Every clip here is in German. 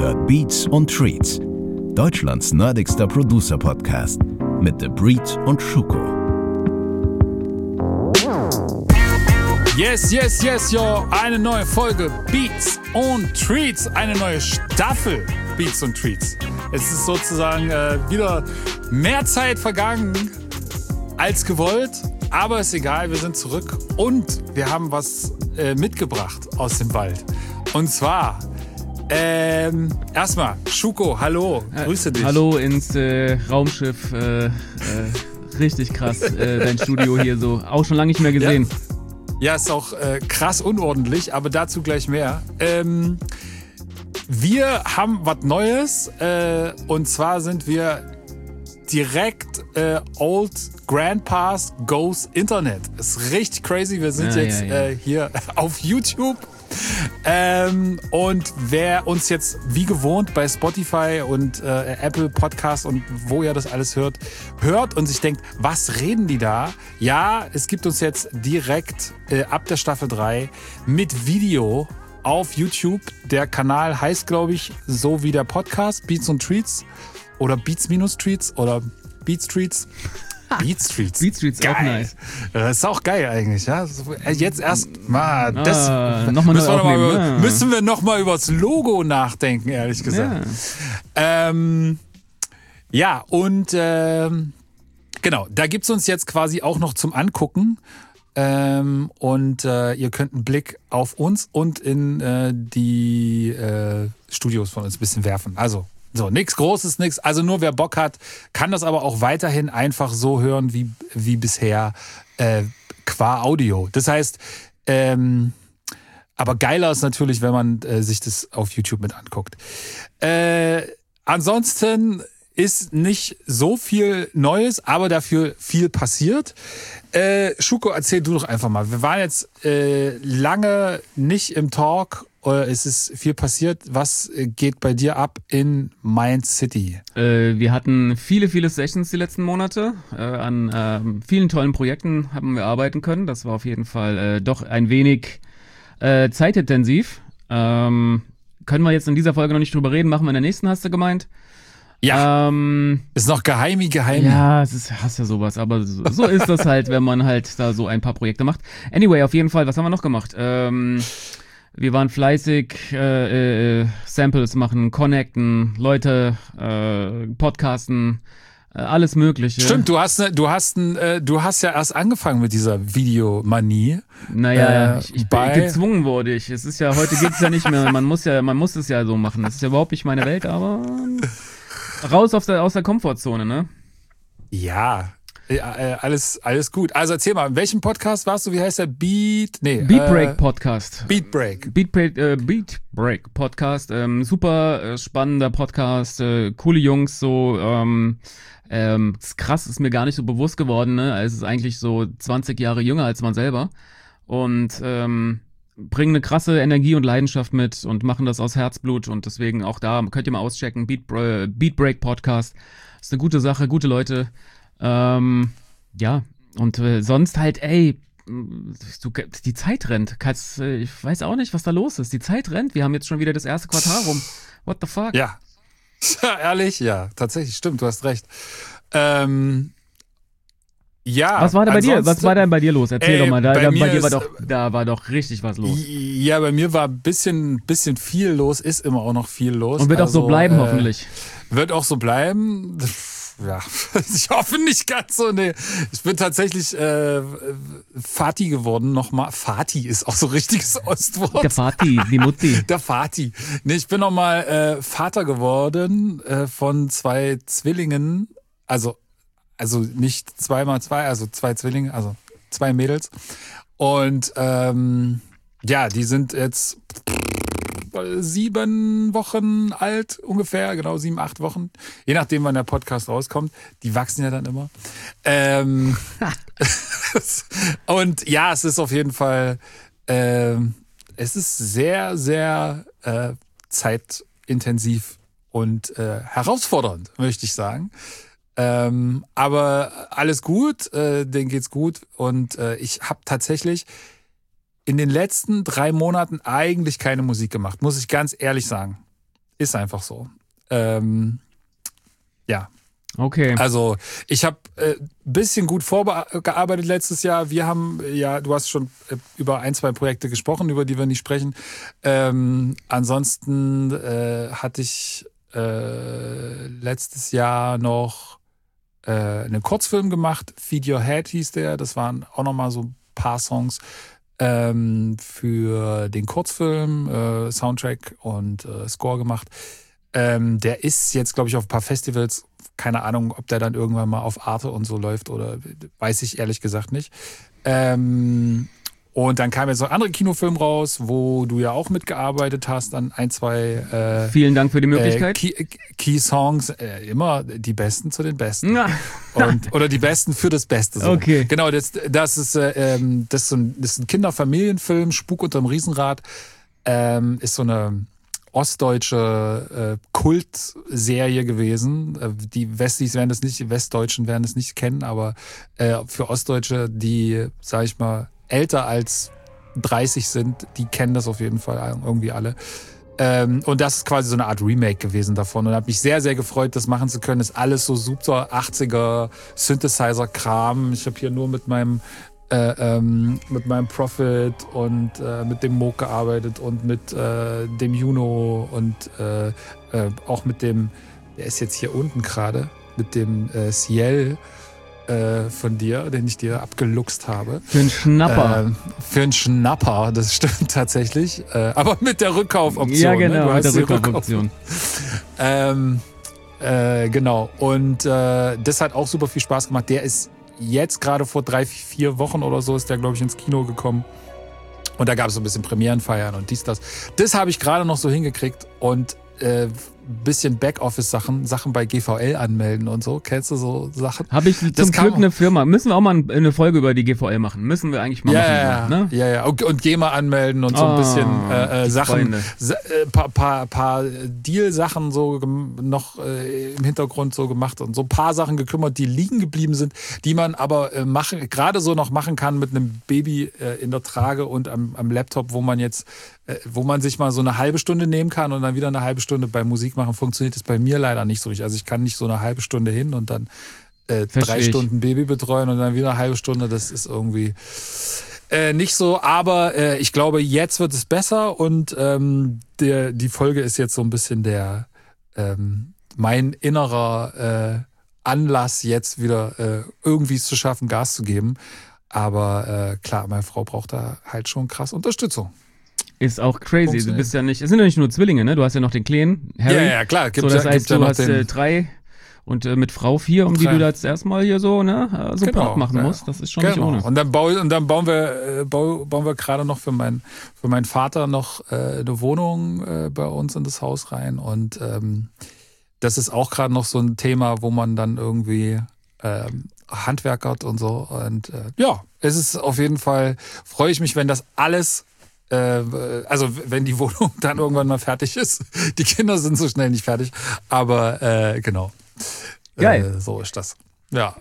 hört Beats und Treats, Deutschlands nerdigster Producer-Podcast mit The Breed und Schuko. Yes, yo, eine neue Folge Beats und Treats, eine neue Staffel Beats und Treats. Es ist sozusagen wieder mehr Zeit vergangen als gewollt, aber ist egal, wir sind zurück und wir haben was mitgebracht aus dem Wald. Und zwar, erstmal, Schuko, hallo, grüße dich. Hallo ins Raumschiff, richtig krass, dein Studio hier so, auch schon lange nicht mehr gesehen. Ja, ist auch krass unordentlich, aber dazu gleich mehr. Wir haben was Neues und zwar sind wir direkt Old Grandpas Goes Internet. Ist richtig crazy, wir sind hier auf YouTube. Und wer uns jetzt wie gewohnt bei Spotify und Apple Podcast und wo ihr das alles hört und sich denkt, was reden die da? Ja, es gibt uns jetzt direkt ab der Staffel 3 mit Video auf YouTube. Der Kanal heißt, glaube ich, so wie der Podcast, Beats und Treats oder Beats-Treats oder Beats Treats. Beats Streets. Beats Streets, geil. Auch nice. Das ist auch geil eigentlich, ja. Jetzt erst mal, müssen wir noch mal über das Logo nachdenken, ehrlich gesagt. Ja, genau, da gibt's uns jetzt quasi auch noch zum Angucken. Und ihr könnt einen Blick auf uns und in die Studios von uns ein bisschen werfen. Also, so, nichts Großes, nichts. Also nur wer Bock hat, kann das aber auch weiterhin einfach so hören wie bisher qua Audio. Das heißt, aber geiler ist natürlich, wenn man sich das auf YouTube mit anguckt. Ansonsten ist nicht so viel Neues, aber dafür viel passiert. Schuko, erzähl du doch einfach mal. Wir waren jetzt lange nicht im Talk. Es ist viel passiert. Was geht bei dir ab in Mind City? Wir hatten viele Sessions die letzten Monate. An vielen tollen Projekten haben wir arbeiten können. Das war auf jeden Fall doch ein wenig zeitintensiv. Können wir jetzt in dieser Folge noch nicht drüber reden. Machen wir in der nächsten, hast du gemeint? Ja, ist noch geheim. Ja, hast ja sowas, aber so ist das halt, wenn man halt da so ein paar Projekte macht. Anyway, auf jeden Fall, was haben wir noch gemacht? Wir waren fleißig, Samples machen, connecten, Leute, podcasten, alles Mögliche. Stimmt, du hast ja erst angefangen mit dieser Videomanie. Naja, gezwungen wurde ich. Es ist ja, heute geht's ja nicht mehr, man muss es ja so machen. Das ist ja überhaupt nicht meine Welt, aber raus aus der Komfortzone, ne? Ja. Alles gut. Also erzähl mal, in welchem Podcast warst du? Wie heißt der? Beatbreak Podcast. Beatbreak Podcast. Super spannender Podcast. Coole Jungs, so. Ist krass, ist mir gar nicht so bewusst geworden, ne? Es ist eigentlich so 20 Jahre jünger als man selber. Und bringen eine krasse Energie und Leidenschaft mit und machen das aus Herzblut. Und deswegen auch da könnt ihr mal auschecken. Beatbreak Podcast. Ist eine gute Sache, gute Leute. Ja, und sonst halt, die Zeit rennt. Ich weiß auch nicht, was da los ist. Die Zeit rennt. Wir haben jetzt schon wieder das erste Quartal rum. What the fuck? Ja, ehrlich, ja, tatsächlich, stimmt, du hast recht. Ja. Was war denn bei dir? Was war denn bei dir los? Erzähl doch mal. Da war doch richtig was los. Ja, bei mir war ein bisschen viel los, ist immer auch noch viel los. Und wird auch so bleiben, hoffentlich. Wird auch so bleiben. Ja, ich hoffe nicht ganz so, nee. Ich bin tatsächlich Vati geworden nochmal. Vati ist auch so richtiges Ostwort. Der Vati, die Mutti. Der Vati. Nee, ich bin nochmal Vater geworden von 2 Zwillingen. Also nicht 2x2, also 2 Zwillinge, also 2 Mädels. Und ja, die sind jetzt 7 Wochen alt ungefähr, genau 7, 8 Wochen. Je nachdem, wann der Podcast rauskommt. Die wachsen ja dann immer. Und ja, es ist auf jeden Fall, es ist sehr, sehr zeitintensiv und herausfordernd, möchte ich sagen. Aber alles gut, denen geht's gut. Und ich habe tatsächlich in den letzten 3 Monaten eigentlich keine Musik gemacht, muss ich ganz ehrlich sagen. Ist einfach so. Ja. Okay. Also ich habe ein bisschen gut vorgearbeitet letztes Jahr. Wir haben, ja, du hast schon über 1, 2 Projekte gesprochen, über die wir nicht sprechen. Ansonsten hatte ich letztes Jahr noch einen Kurzfilm gemacht. Feed Your Head hieß der. Das waren auch nochmal so ein paar Songs für den Kurzfilm, Soundtrack und Score gemacht. Der ist jetzt, glaube ich, auf ein paar Festivals. Keine Ahnung, ob der dann irgendwann mal auf Arte und so läuft oder weiß ich ehrlich gesagt nicht. Und dann kam jetzt noch ein anderer Kinofilm raus, wo du ja auch mitgearbeitet hast an 1, 2 Vielen Dank für die Möglichkeit. Key Songs, immer die Besten zu den Besten. Oder die Besten für das Beste. So. Okay. Genau, das ist ein Kinderfamilienfilm, Spuk unterm Riesenrad. Ist so eine ostdeutsche Kultserie gewesen. Die Westis werden das nicht, die Westdeutschen werden das nicht kennen, aber für Ostdeutsche, die, sag ich mal, älter als 30 sind, die kennen das auf jeden Fall irgendwie alle. Und das ist quasi so eine Art Remake gewesen davon und habe mich sehr, sehr gefreut, das machen zu können. Ist alles so super 80er Synthesizer-Kram. Ich habe hier nur mit meinem Prophet und mit dem Moog gearbeitet und mit dem Juno und auch mit dem, der ist jetzt hier unten gerade, mit dem Ciel von dir, den ich dir abgeluchst habe. Für einen Schnapper. Für einen Schnapper, das stimmt tatsächlich. Aber mit der Rückkaufoption. Ja, genau, ne? mit der Rückkaufoption. Genau. Und das hat auch super viel Spaß gemacht. Der ist jetzt gerade vor 3, 4 Wochen oder so ist der, glaube ich, ins Kino gekommen. Und da gab es so ein bisschen Premierenfeiern und dies, das. Das habe ich gerade noch so hingekriegt und bisschen Backoffice-Sachen bei GVL anmelden und so. Kennst du so Sachen? Habe ich zum Glück eine Firma. Müssen wir auch mal eine Folge über die GVL machen. Müssen wir eigentlich mal machen. Ne? Ja. Und GEMA anmelden und so ein bisschen Sachen, paar Deal-Sachen so noch im Hintergrund so gemacht und so ein paar Sachen gekümmert, die liegen geblieben sind, die man aber gerade so noch machen kann mit einem Baby in der Trage und am Laptop, wo man sich mal so eine halbe Stunde nehmen kann und dann wieder eine halbe Stunde bei Musik machen, funktioniert das bei mir leider nicht so richtig. Also ich kann nicht so eine halbe Stunde hin und dann 3 Stunden Baby betreuen und dann wieder eine halbe Stunde. Das ist irgendwie nicht so. Aber ich glaube, jetzt wird es besser und die Folge ist jetzt so ein bisschen mein innerer Anlass, jetzt wieder irgendwie es zu schaffen, Gas zu geben. Aber klar, meine Frau braucht da halt schon krass Unterstützung. Ist auch crazy. Du bist ja nicht, es sind ja nicht nur Zwillinge, ne? Du hast ja noch den Kleinen, Harry. Ja, klar. Das heißt, du hast 3 und mit Frau 4, die du da jetzt erstmal hier so, ne, Support machen musst. Das ist schon nicht ohne. Und dann bauen wir gerade noch für meinen Vater noch eine Wohnung bei uns in das Haus rein. Und das ist auch gerade noch so ein Thema, wo man dann irgendwie handwerkert und so. Und es ist auf jeden Fall, freue ich mich, wenn das alles also wenn die Wohnung dann irgendwann mal fertig ist. Die Kinder sind so schnell nicht fertig. Aber genau. Geil. So ist das. Ja.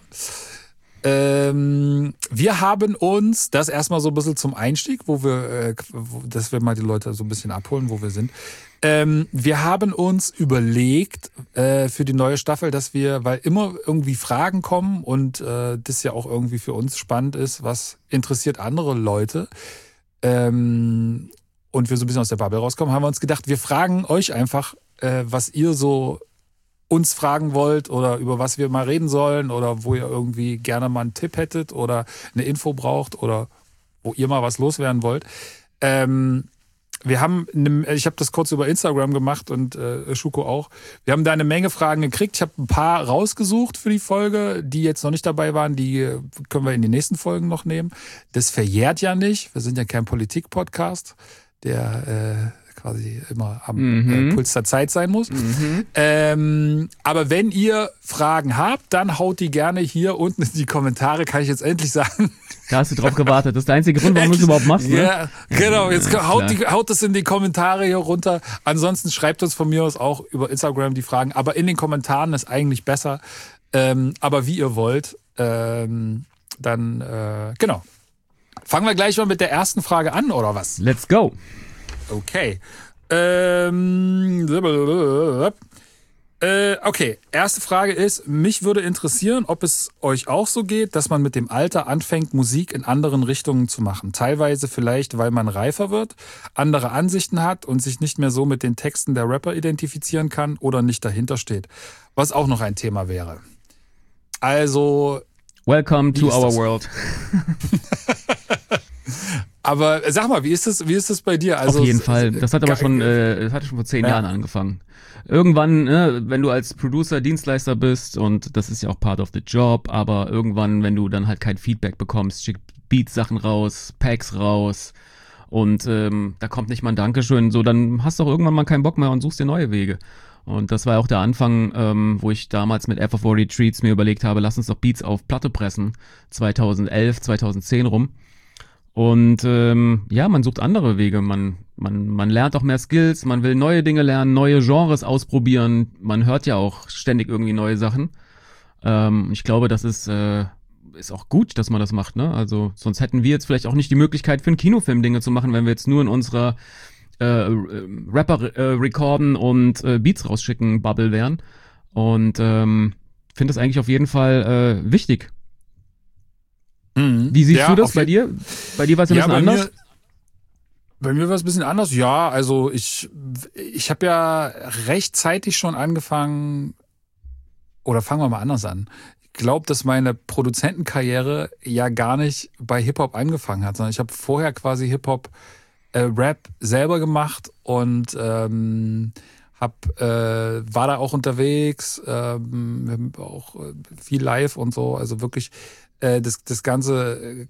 Wir haben uns das erstmal so ein bisschen zum Einstieg, dass wir mal die Leute so ein bisschen abholen, wo wir sind. Wir haben uns überlegt für die neue Staffel, dass wir, weil immer irgendwie Fragen kommen und das ja auch irgendwie für uns spannend ist, was interessiert andere Leute, und wir so ein bisschen aus der Bubble rauskommen, haben wir uns gedacht, wir fragen euch einfach, was ihr so uns fragen wollt oder über was wir mal reden sollen oder wo ihr irgendwie gerne mal einen Tipp hättet oder eine Info braucht oder wo ihr mal was loswerden wollt. Ich habe das kurz über Instagram gemacht und Schuko auch. Wir haben da eine Menge Fragen gekriegt. Ich habe ein paar rausgesucht für die Folge, die jetzt noch nicht dabei waren. Die können wir in die nächsten Folgen noch nehmen. Das verjährt ja nicht. Wir sind ja kein Politik-Podcast, der quasi immer am Puls der Zeit sein muss. Aber wenn ihr Fragen habt, dann haut die gerne hier unten in die Kommentare, kann ich jetzt endlich sagen. Da hast du drauf gewartet. Das ist der einzige Grund, warum du es überhaupt machst, ne? Ja, genau. Jetzt haut das in die Kommentare hier runter. Ansonsten schreibt uns von mir aus auch über Instagram die Fragen. Aber in den Kommentaren ist eigentlich besser. Aber wie ihr wollt, dann genau. Fangen wir gleich mal mit der ersten Frage an, oder was? Let's go. Okay. Okay, erste Frage ist, mich würde interessieren, ob es euch auch so geht, dass man mit dem Alter anfängt, Musik in anderen Richtungen zu machen. Teilweise vielleicht, weil man reifer wird, andere Ansichten hat und sich nicht mehr so mit den Texten der Rapper identifizieren kann oder nicht dahinter steht. Was auch noch ein Thema wäre. Also... Welcome to our world. Aber sag mal, wie ist das bei dir? Also, auf jeden Fall. Das hat aber schon, das hatte schon vor 10 Jahren angefangen. Irgendwann, wenn du als Producer Dienstleister bist, und das ist ja auch part of the job, aber irgendwann, wenn du dann halt kein Feedback bekommst, schick Beats-Sachen raus, Packs raus und da kommt nicht mal ein Dankeschön, so, dann hast du auch irgendwann mal keinen Bock mehr und suchst dir neue Wege. Und das war auch der Anfang, wo ich damals mit F4 Retreats mir überlegt habe, lass uns doch Beats auf Platte pressen, 2011, 2010 rum. Und ja, man sucht andere Wege, man lernt auch mehr Skills, man will neue Dinge lernen, neue Genres ausprobieren, man hört ja auch ständig irgendwie neue Sachen. Ich glaube, das ist auch gut, dass man das macht, ne? Also sonst hätten wir jetzt vielleicht auch nicht die Möglichkeit für einen Kinofilm Dinge zu machen, wenn wir jetzt nur in unserer Rapper recorden und Beats rausschicken Bubble wären. Und finde das eigentlich auf jeden Fall wichtig. Wie siehst du das bei dir? Bei dir war es ein bisschen anders? Bei mir war es ein bisschen anders. Ja, also ich habe ja rechtzeitig schon angefangen, oder fangen wir mal anders an. Ich glaube, dass meine Produzentenkarriere ja gar nicht bei Hip-Hop angefangen hat, sondern ich habe vorher quasi Hip-Hop Rap selber gemacht und war da auch unterwegs, auch viel live und so, also wirklich die ganze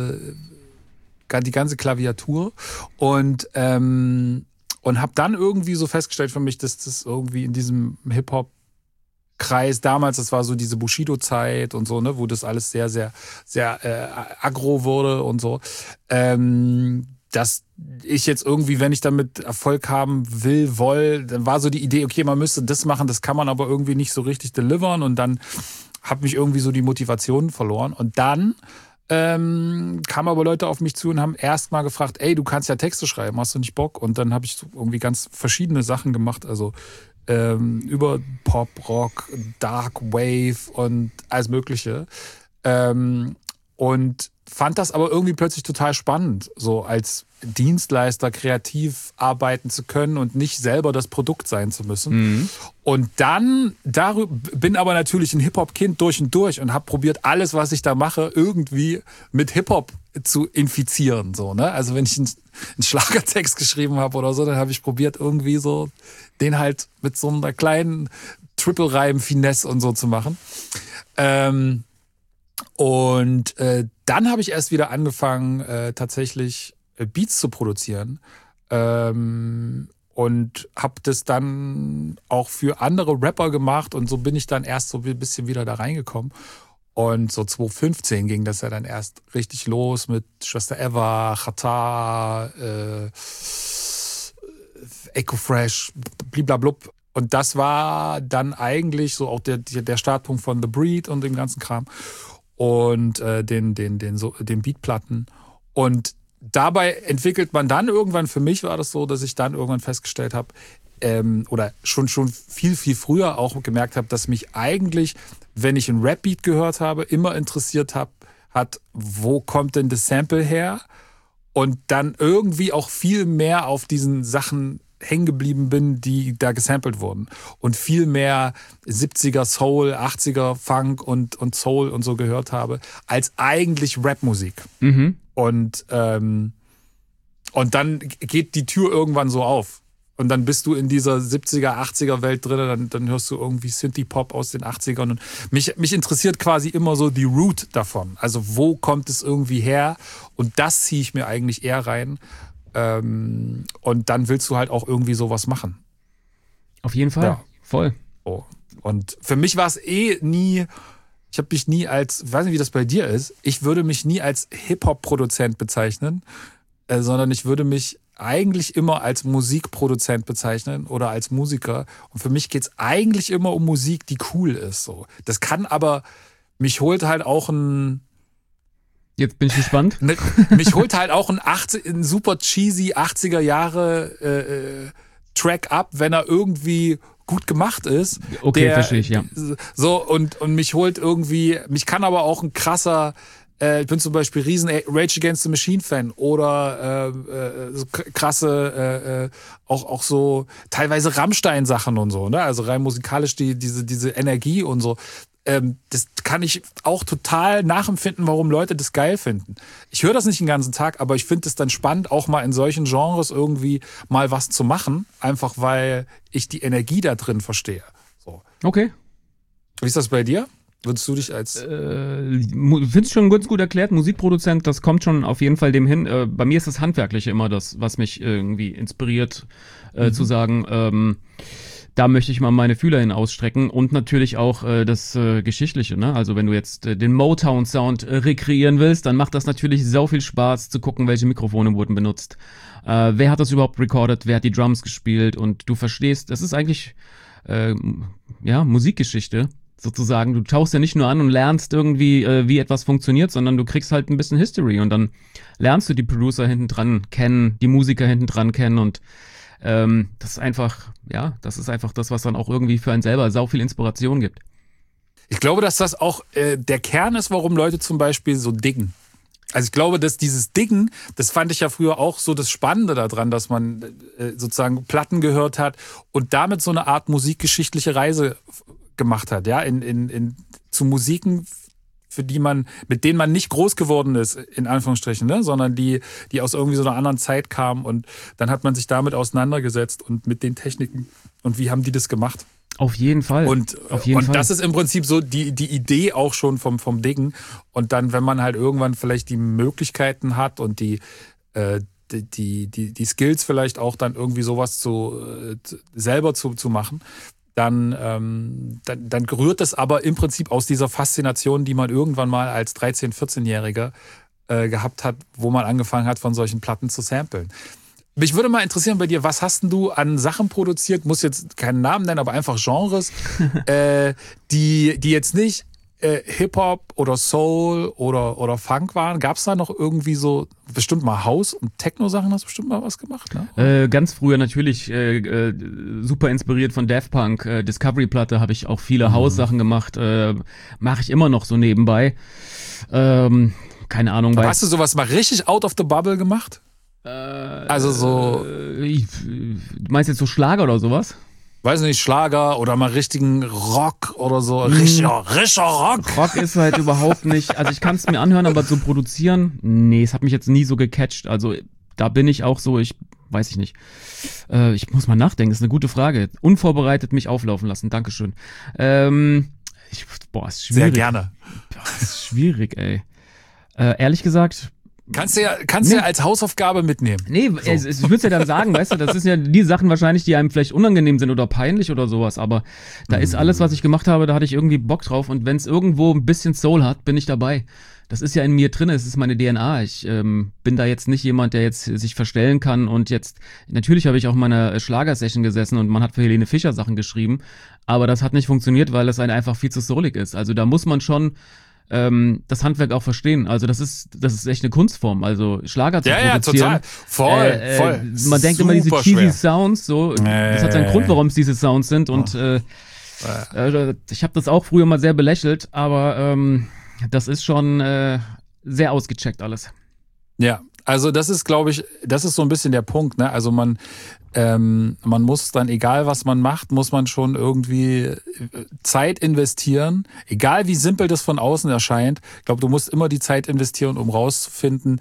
Klaviatur und habe dann irgendwie so festgestellt für mich, dass das irgendwie in diesem Hip-Hop-Kreis damals, das war so diese Bushido-Zeit und so, ne, wo das alles sehr, sehr, sehr aggro wurde und so, dass ich jetzt irgendwie, wenn ich damit Erfolg haben will, dann war so die Idee, okay, man müsste das machen, das kann man aber irgendwie nicht so richtig delivern und dann habe mich irgendwie so die Motivation verloren und dann kamen aber Leute auf mich zu und haben erst mal gefragt, ey, du kannst ja Texte schreiben, hast du nicht Bock? Und dann habe ich so irgendwie ganz verschiedene Sachen gemacht, also über Pop, Rock, Dark Wave und alles Mögliche und fand das aber irgendwie plötzlich total spannend, so als Dienstleister kreativ arbeiten zu können und nicht selber das Produkt sein zu müssen. Mhm. Und dann bin aber natürlich ein Hip-Hop-Kind durch und durch und habe probiert, alles, was ich da mache, irgendwie mit Hip-Hop zu infizieren. So, ne? Also wenn ich einen Schlagertext geschrieben habe oder so, dann habe ich probiert, irgendwie so den halt mit so einer kleinen Triple-Reim-Finesse und so zu machen. Und dann habe ich erst wieder angefangen, tatsächlich Beats zu produzieren und habe das dann auch für andere Rapper gemacht und so bin ich dann erst so ein bisschen wieder da reingekommen. Und so 2015 ging das ja dann erst richtig los mit Schwester Eva, Xatar, Echo Fresh, bliblablub. Und das war dann eigentlich so auch der Startpunkt von The Breed und dem ganzen Kram. Und den Beatplatten. Und dabei entwickelt man dann irgendwann, für mich war das so, dass ich dann irgendwann festgestellt habe, oder schon viel, viel früher auch gemerkt habe, dass mich eigentlich, wenn ich einen Rap-Beat gehört habe, immer interessiert hat, wo kommt denn das Sample her? Und dann irgendwie auch viel mehr auf diesen Sachen hängen geblieben bin, die da gesampelt wurden. Und viel mehr 70er Soul, 80er Funk und Soul und so gehört habe, als eigentlich Rapmusik. Mhm. Und dann geht die Tür irgendwann so auf. Und dann bist du in dieser 70er, 80er Welt drin, dann hörst du irgendwie Synthie-Pop aus den 80ern. Und mich interessiert quasi immer so die Root davon. Also wo kommt es irgendwie her? Und das ziehe ich mir eigentlich eher rein. Und dann willst du halt auch irgendwie sowas machen. Auf jeden Fall, ja. Voll. Oh. Und für mich war es nie, ich habe mich nie als, ich weiß nicht, wie das bei dir ist, ich würde mich nie als Hip-Hop-Produzent bezeichnen, sondern ich würde mich eigentlich immer als Musikproduzent bezeichnen oder als Musiker. Und für mich geht es eigentlich immer um Musik, die cool ist. So. Das kann aber, mich holt halt auch ein... Jetzt bin ich gespannt. Mich holt halt auch ein super cheesy 80er Jahre Track ab, wenn er irgendwie gut gemacht ist. Okay, verstehe ich, ja. So, und mich holt irgendwie, mich kann aber auch ein krasser, ich bin zum Beispiel riesen Rage Against the Machine Fan oder so krasse, auch so teilweise Rammstein-Sachen und so, ne? Also rein musikalisch diese Energie und so. Das kann ich auch total nachempfinden, warum Leute das geil finden. Ich höre das nicht den ganzen Tag, aber ich finde es dann spannend, auch mal in solchen Genres irgendwie mal was zu machen, einfach weil ich die Energie da drin verstehe. So. Okay. Wie ist das bei dir? Würdest du dich als... Finde ich schon ganz gut erklärt. Musikproduzent, das kommt schon auf jeden Fall dem hin. Bei mir ist das Handwerkliche immer das, was mich irgendwie inspiriert, zu sagen, da möchte ich mal meine Fühler hin ausstrecken und natürlich auch das Geschichtliche, ne? Also wenn du jetzt den Motown-Sound rekreieren willst, dann macht das natürlich sau viel Spaß zu gucken, welche Mikrofone wurden benutzt. Wer hat das überhaupt recorded, wer hat die Drums gespielt und du verstehst, das ist eigentlich Musikgeschichte sozusagen. Du tauchst ja nicht nur an und lernst irgendwie, wie etwas funktioniert, sondern du kriegst halt ein bisschen History und dann lernst du die Producer hinten dran kennen, die Musiker hinten dran kennen und das ist einfach das, was dann auch irgendwie für einen selber sau viel Inspiration gibt. Ich glaube, dass das auch der Kern ist, warum Leute zum Beispiel so diggen. Also ich glaube, dass dieses Diggen, das fand ich ja früher auch so das Spannende daran, dass man sozusagen Platten gehört hat und damit so eine Art musikgeschichtliche Reise gemacht hat, ja, zu Musiken, mit denen man nicht groß geworden ist, in Anführungsstrichen, ne? Sondern die aus irgendwie so einer anderen Zeit kamen und dann hat man sich damit auseinandergesetzt und mit den Techniken und wie haben die das gemacht. Auf jeden Fall. Und das ist im Prinzip so die Idee auch schon vom Diggen. Und dann, wenn man halt irgendwann vielleicht die Möglichkeiten hat und die Skills vielleicht auch dann irgendwie sowas selber zu machen, dann rührt es aber im Prinzip aus dieser Faszination, die man irgendwann mal als 13-, 14-Jähriger gehabt hat, wo man angefangen hat, von solchen Platten zu samplen. Mich würde mal interessieren bei dir, was hast denn du an Sachen produziert? Muss jetzt keinen Namen nennen, aber einfach Genres, die jetzt nicht Hip-Hop oder Soul oder Funk waren. Gab es da noch irgendwie so, bestimmt mal House- und Techno-Sachen, hast du bestimmt mal was gemacht, ne? Ganz früher natürlich super inspiriert von Daft Punk. Discovery-Platte habe ich auch viele House-Sachen gemacht. Mache ich immer noch so nebenbei. Keine Ahnung. Aber hast du sowas mal richtig out of the bubble gemacht? Also so... Du meinst jetzt so Schlager oder sowas? Weiß nicht, Schlager oder mal richtigen Rock oder so. Richtiger Rock. Rock ist halt überhaupt nicht, also ich kann es mir anhören, aber zu produzieren, nee, es hat mich jetzt nie so gecatcht. Also da bin ich auch so, weiß ich nicht. Ich muss mal nachdenken, das ist eine gute Frage. Unvorbereitet mich auflaufen lassen, Dankeschön. Ist schwierig. Sehr gerne. Ist schwierig, ey. Ehrlich gesagt... Kannst du ja als Hausaufgabe mitnehmen. Nee, so. Ich würde ja dann sagen, weißt du, das sind ja die Sachen wahrscheinlich, die einem vielleicht unangenehm sind oder peinlich oder sowas, aber da ist alles, was ich gemacht habe, da hatte ich irgendwie Bock drauf und wenn es irgendwo ein bisschen Soul hat, bin ich dabei. Das ist ja in mir drin, es ist meine DNA. Ich bin da jetzt nicht jemand, der jetzt sich verstellen kann und jetzt, natürlich habe ich auch in meiner Schlagersession gesessen und man hat für Helene Fischer Sachen geschrieben, aber das hat nicht funktioniert, weil es einfach viel zu soulig ist. Also da muss man schon das Handwerk auch verstehen. Also das ist echt eine Kunstform. Also Schlager zu produzieren. Ja, total. Voll. Man denkt immer diese cheesy Sounds, so. Das hat seinen Grund, warum es diese Sounds sind. Und ich habe das auch früher mal sehr belächelt, aber das ist schon sehr ausgecheckt alles. Ja, also das ist, glaube ich, das ist so ein bisschen der Punkt, ne? Also man muss dann, egal was man macht, muss man schon irgendwie Zeit investieren. Egal wie simpel das von außen erscheint. Ich glaube, du musst immer die Zeit investieren, um rauszufinden,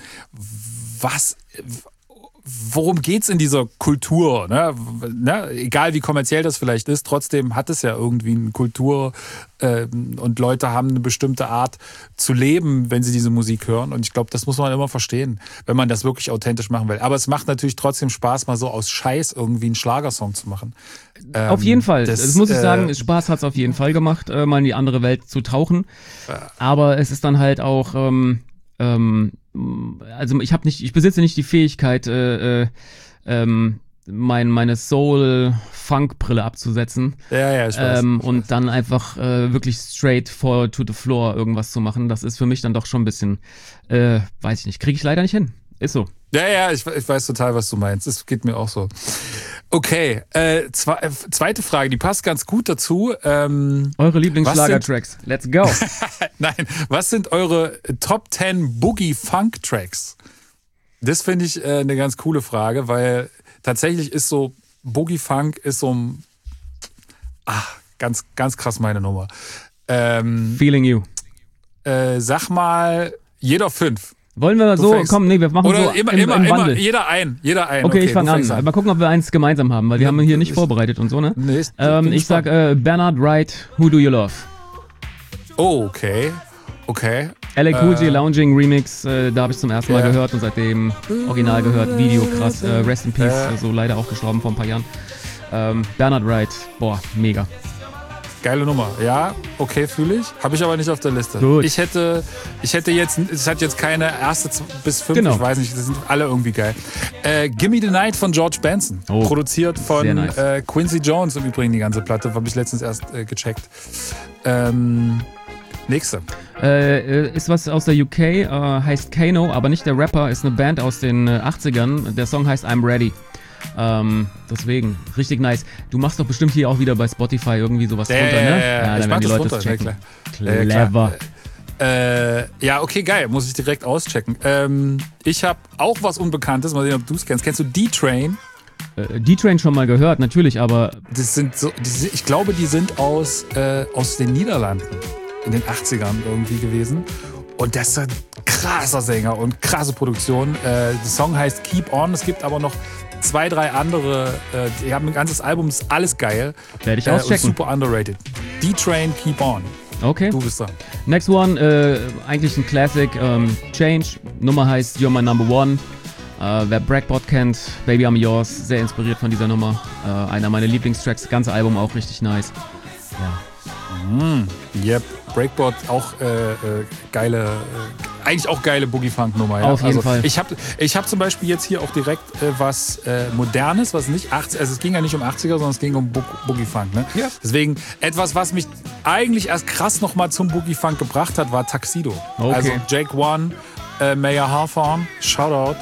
worum geht's in dieser Kultur? Ne? Egal wie kommerziell das vielleicht ist, trotzdem hat es ja irgendwie eine Kultur und Leute haben eine bestimmte Art zu leben, wenn sie diese Musik hören. Und ich glaube, das muss man immer verstehen, wenn man das wirklich authentisch machen will. Aber es macht natürlich trotzdem Spaß, mal so aus Scheiß irgendwie einen Schlagersong zu machen. Auf jeden Fall. Das muss ich sagen, Spaß hat's auf jeden Fall gemacht, mal in die andere Welt zu tauchen. Aber es ist dann halt auch... also ich besitze nicht die Fähigkeit, meine Soul-Funk-Brille abzusetzen. Ja, ich weiß. Und dann einfach wirklich straight forward to the floor irgendwas zu machen. Das ist für mich dann doch schon ein bisschen, weiß ich nicht, kriege ich leider nicht hin. Ist so. Ja, ich weiß total, was du meinst. Es geht mir auch so. Okay, zweite Frage, die passt ganz gut dazu. Eure Lieblingsschlager-Tracks. Let's go. Nein, was sind eure Top 10 Boogie-Funk-Tracks? Das finde ich eine ganz coole Frage, weil tatsächlich ist so Boogie-Funk ist so ganz, ganz krass meine Nummer. Feeling you. Sag mal, jeder 5. Wollen wir so, komm, nee, wir machen oder so immer, im Wandel. Jeder ein. Okay, ich fange an. Mal gucken, ob wir eins gemeinsam haben, weil wir haben hier nicht vorbereitet und so, ne? Nee, ich sag Bernard Wright, Who Do You Love? Oh, okay. LA Cool J Lounging Remix, da habe ich zum ersten Mal gehört und seitdem original gehört. Video, krass. Rest in Peace, so leider auch gestorben vor ein paar Jahren. Bernard Wright, boah, mega. Geile Nummer, ja, okay, fühle ich. Habe ich aber nicht auf der Liste. Gut. Ich hätte jetzt, es hat jetzt keine erste bis 5, Genau. Ich weiß nicht, das sind alle irgendwie geil. Gimme the Night von George Benson, produziert von nice. Quincy Jones im Übrigen die ganze Platte, habe ich letztens erst gecheckt. Nächste. Ist was aus der UK, heißt Kano, aber nicht der Rapper, ist eine Band aus den 80ern. Der Song heißt I'm Ready. Deswegen, richtig nice. Du machst doch bestimmt hier auch wieder bei Spotify irgendwie sowas drunter, ne? Ja, dann werden die Leute das checken. Clever. Ja, okay, geil. Muss ich direkt auschecken. Ich habe auch was Unbekanntes. Mal sehen, ob du es kennst. Kennst du D-Train? D-Train schon mal gehört, natürlich, aber... Das sind so, ich glaube, die sind aus den Niederlanden in den 80ern irgendwie gewesen. Und das ist ein krasser Sänger und krasse Produktion. Der Song heißt Keep On. Es gibt aber noch 2, 3 andere. Die haben ein ganzes Album, ist alles geil. Werde ich auschecken. Super underrated. D-Train, Keep On. Okay. Du bist dran. Next one, eigentlich ein Classic, Change. Nummer heißt You're My Number One. Wer Breakbot kennt, Baby I'm Yours, sehr inspiriert von dieser Nummer. Einer meiner Lieblingstracks, das ganze Album auch richtig nice. Ja. Yep, Breakbot auch geile, eigentlich auch geile Boogie-Funk-Nummer. Ja? Auf jeden Fall. Ich hab zum Beispiel jetzt hier auch direkt was Modernes, was nicht 80, also es ging ja nicht um 80er, sondern es ging um Boogie-Funk. Ne? Ja. Deswegen etwas, was mich eigentlich erst krass nochmal zum Boogie-Funk gebracht hat, war Tuxedo. Okay. Also Jake One, Mayor Hawthorne, Shoutout.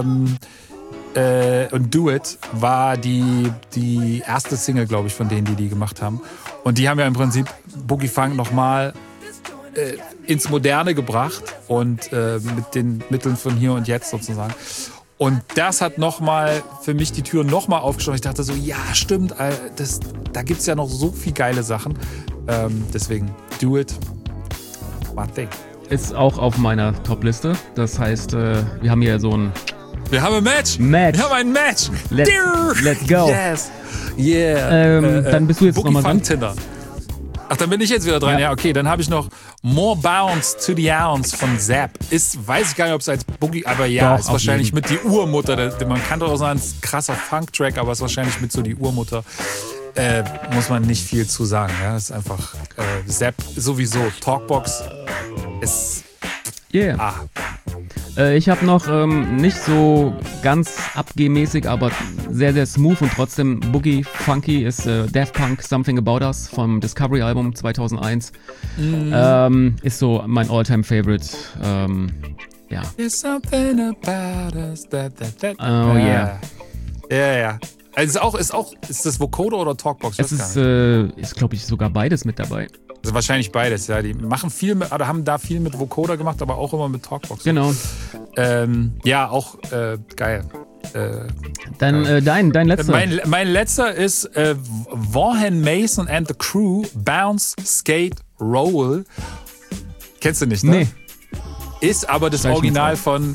Und Do It war die erste Single, glaube ich, von denen, die gemacht haben. Und die haben ja im Prinzip Boogie Funk nochmal ins Moderne gebracht und mit den Mitteln von hier und jetzt sozusagen. Und das hat nochmal für mich die Türen nochmal aufgeschlossen. Ich dachte so, ja, stimmt, da gibt es ja noch so viel geile Sachen. Deswegen Do It, my thing. Ist auch auf meiner Top-Liste. Das heißt, wir haben hier so ein... Wir haben ein Match. Wir haben ein Match. Let's go. Yes. Yeah. Dann bist du jetzt nochmal dran. Tinder. Ach, dann bin ich jetzt wieder dran. Ja, okay. Dann habe ich noch More Bounce to the Ounce von Zapp. Weiß ich gar nicht, ob es als Boogie, aber ja, Doch, ist wahrscheinlich mit die Urmutter. Man kann doch auch sagen, es ist ein krasser Funk-Track, aber ist wahrscheinlich mit so die Urmutter. Muss man nicht viel zu sagen. Ja, ist einfach Zapp sowieso. Talkbox ist. Yeah. Ich habe noch nicht so ganz abgehmäßig, aber sehr, sehr smooth und trotzdem Boogie-Funky ist Daft Punk Something About Us vom Discovery-Album 2001. Ist so mein All-Time-Favorite. Ja. There's something about us that. Oh yeah. Ja. Also ist das Vocoder oder Talkbox? Es ist glaube ich, sogar beides mit dabei. Also wahrscheinlich beides, ja. Die machen viel mit, oder haben da viel mit Vocoder gemacht, aber auch immer mit Talkbox. Genau. Ja, auch geil. Dann dein letzter. Mein letzter ist Vaughan Mason and the Crew, Bounce, Skate, Roll. Kennst du nicht, ne? Nee. Ist aber das Original von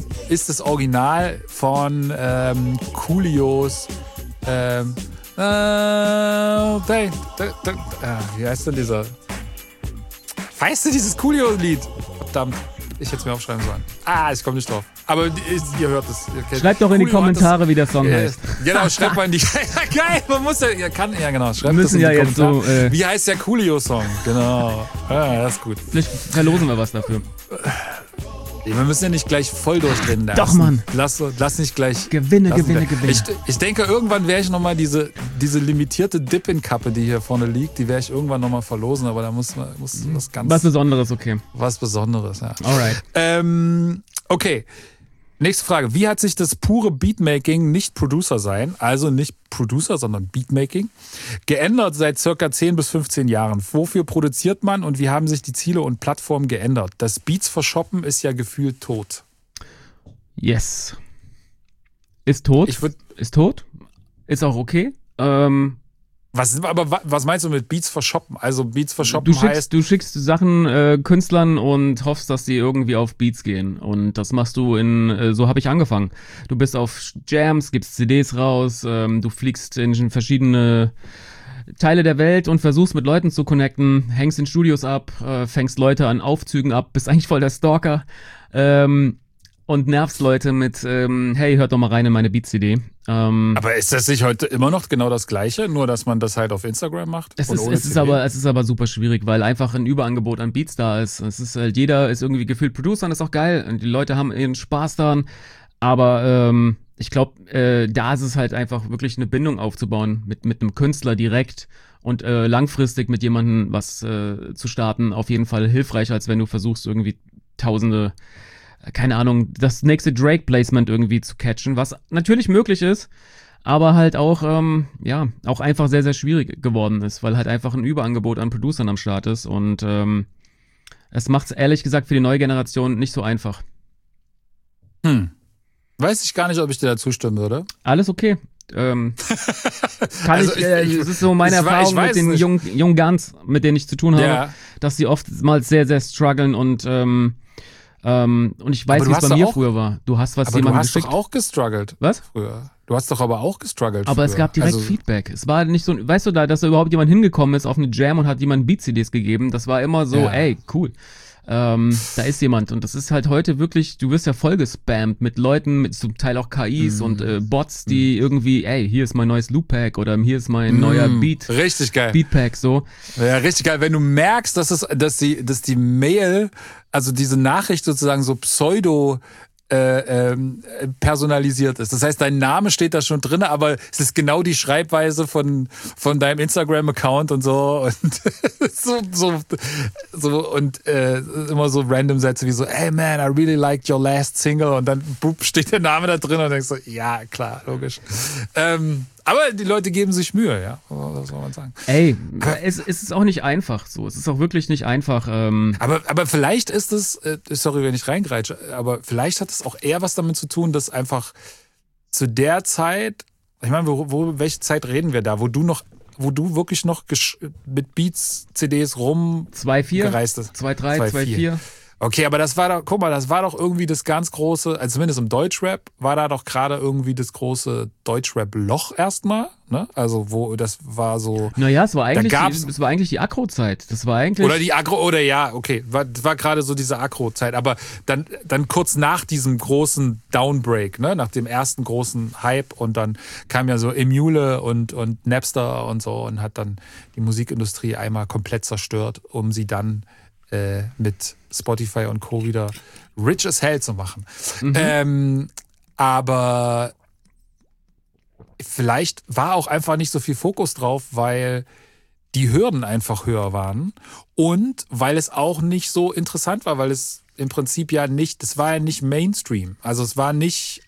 Coolios. Wie heißt denn dieser? Weißt du dieses Coolio-Lied? Verdammt, ich hätte es mir aufschreiben sollen. Ich komme nicht drauf. Aber ihr hört es. Schreibt doch in die Kommentare, wie der Song heißt. Genau, schreibt mal in die... Geil, man muss ja genau. Schreibt das in die Kommentare. Wie heißt der Coolio-Song? Genau. Das ist gut. Vielleicht verlosen wir was dafür. Wir müssen ja nicht gleich voll durchdrehen. Doch, Mann. Lass nicht gleich... Gewinne. Ich denke, irgendwann werde ich nochmal diese limitierte Dip-In-Kappe, die hier vorne liegt, die werde ich irgendwann nochmal verlosen, aber da muss was ganz... Was Besonderes, okay. Was Besonderes, ja. Alright. Okay. Nächste Frage. Wie hat sich das pure Beatmaking, nicht Producer sein, also nicht Producer, sondern Beatmaking, geändert seit circa 10 bis 15 Jahren? Wofür produziert man und wie haben sich die Ziele und Plattformen geändert? Das Beats verschoppen ist ja gefühlt tot. Yes. Ist tot. Ist tot. Ist auch okay. Was meinst du mit Beats verschoppen? Also Beats verschoppen heißt... Du schickst Sachen Künstlern und hoffst, dass die irgendwie auf Beats gehen. Und das machst du so habe ich angefangen. Du bist auf Jams, gibst CDs raus, du fliegst in verschiedene Teile der Welt und versuchst mit Leuten zu connecten, hängst in Studios ab, fängst Leute an Aufzügen ab, bist eigentlich voll der Stalker und nervst Leute mit, hey, hört doch mal rein in meine Beat-CD. Aber ist das nicht heute immer noch genau das Gleiche, nur dass man das halt auf Instagram macht? Es ist aber super schwierig, weil einfach ein Überangebot an Beats da ist. Es ist halt, jeder ist irgendwie gefühlt Producer und das ist auch geil. Und die Leute haben ihren Spaß daran. Aber ich glaube, da ist es halt einfach wirklich eine Bindung aufzubauen mit einem Künstler direkt und langfristig mit jemandem was zu starten. Auf jeden Fall hilfreicher, als wenn du versuchst, irgendwie Tausende, keine Ahnung, das nächste Drake-Placement irgendwie zu catchen, was natürlich möglich ist, aber halt auch, auch einfach sehr, sehr schwierig geworden ist, weil halt einfach ein Überangebot an Producern am Start ist und es macht es ehrlich gesagt für die neue Generation nicht so einfach. Weiß ich gar nicht, ob ich dir da zustimmen würde. Alles okay. Es ist so meine Erfahrung mit den jungen Guns, mit denen ich zu tun habe, dass sie oftmals sehr, sehr strugglen und ich weiß, wie es bei mir früher war. Du hast was jemandem geschickt. Du hast doch auch gestruggelt. Was? Früher. Du hast doch aber auch gestruggelt. Aber früher. Es gab direkt Feedback. Es war nicht so, weißt du, dass da überhaupt jemand hingekommen ist auf eine Jam und hat jemand Beat-CDs gegeben. Das war immer so, ey, cool. Da ist jemand und das ist halt heute wirklich, du wirst ja voll gespammt mit Leuten, mit zum Teil auch KIs und Bots, die irgendwie, ey, hier ist mein neues Loop-Pack oder hier ist mein neuer Beat. Richtig geil. Beat-Pack, so. Ja, richtig geil. Wenn du merkst, dass die Mail, also diese Nachricht sozusagen so pseudo personalisiert ist. Das heißt, dein Name steht da schon drin, aber es ist genau die Schreibweise von deinem Instagram-Account und so und und immer so random Sätze wie so, hey man, I really liked your last single und dann boop, steht der Name da drin und denkst so, ja klar, logisch. Aber die Leute geben sich Mühe, ja, was soll man sagen. Ey, es ist auch nicht einfach so. Es ist auch wirklich nicht einfach. Aber vielleicht ist es, sorry, wenn ich reingreitsche, aber vielleicht hat es auch eher was damit zu tun, dass einfach zu der Zeit, ich meine, welche Zeit reden wir da, wo du wirklich noch mit Beats, CDs gereist ist? 2.3, 2.4. Okay, aber das war doch irgendwie das ganz große, also zumindest im Deutschrap, war da doch gerade irgendwie das große Deutschrap-Loch erstmal, ne? Also das war so... Naja, es war eigentlich die Agro-Zeit. Das war eigentlich... Oder die Agro, oder ja, okay, das war gerade so diese Agro-Zeit, aber dann kurz nach diesem großen Downbreak, ne? Nach dem ersten großen Hype und dann kam ja so Emule und Napster und so und hat dann die Musikindustrie einmal komplett zerstört, um sie dann mit Spotify und Co. wieder rich as hell zu machen. Aber vielleicht war auch einfach nicht so viel Fokus drauf, weil die Hürden einfach höher waren und weil es auch nicht so interessant war, weil es im Prinzip es war ja nicht Mainstream. Also es war nicht...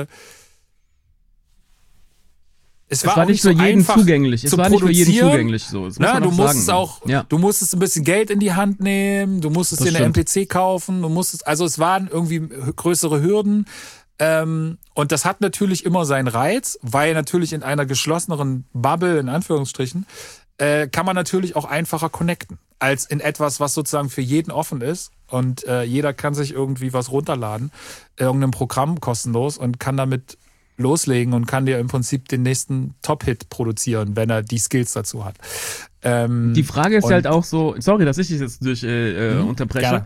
Es war nicht für jeden zugänglich. Es war nicht für jeden zugänglich so. Du musstest ein bisschen Geld in die Hand nehmen, du musstest dir eine MPC kaufen, also es waren irgendwie größere Hürden. Und das hat natürlich immer seinen Reiz, weil natürlich in einer geschlosseneren Bubble, in Anführungsstrichen, kann man natürlich auch einfacher connecten, als in etwas, was sozusagen für jeden offen ist. Und jeder kann sich irgendwie was runterladen, irgendein Programm kostenlos und kann damit loslegen und kann dir im Prinzip den nächsten Top-Hit produzieren, wenn er die Skills dazu hat. Die Frage ist halt auch so, sorry, dass ich dich jetzt unterbreche.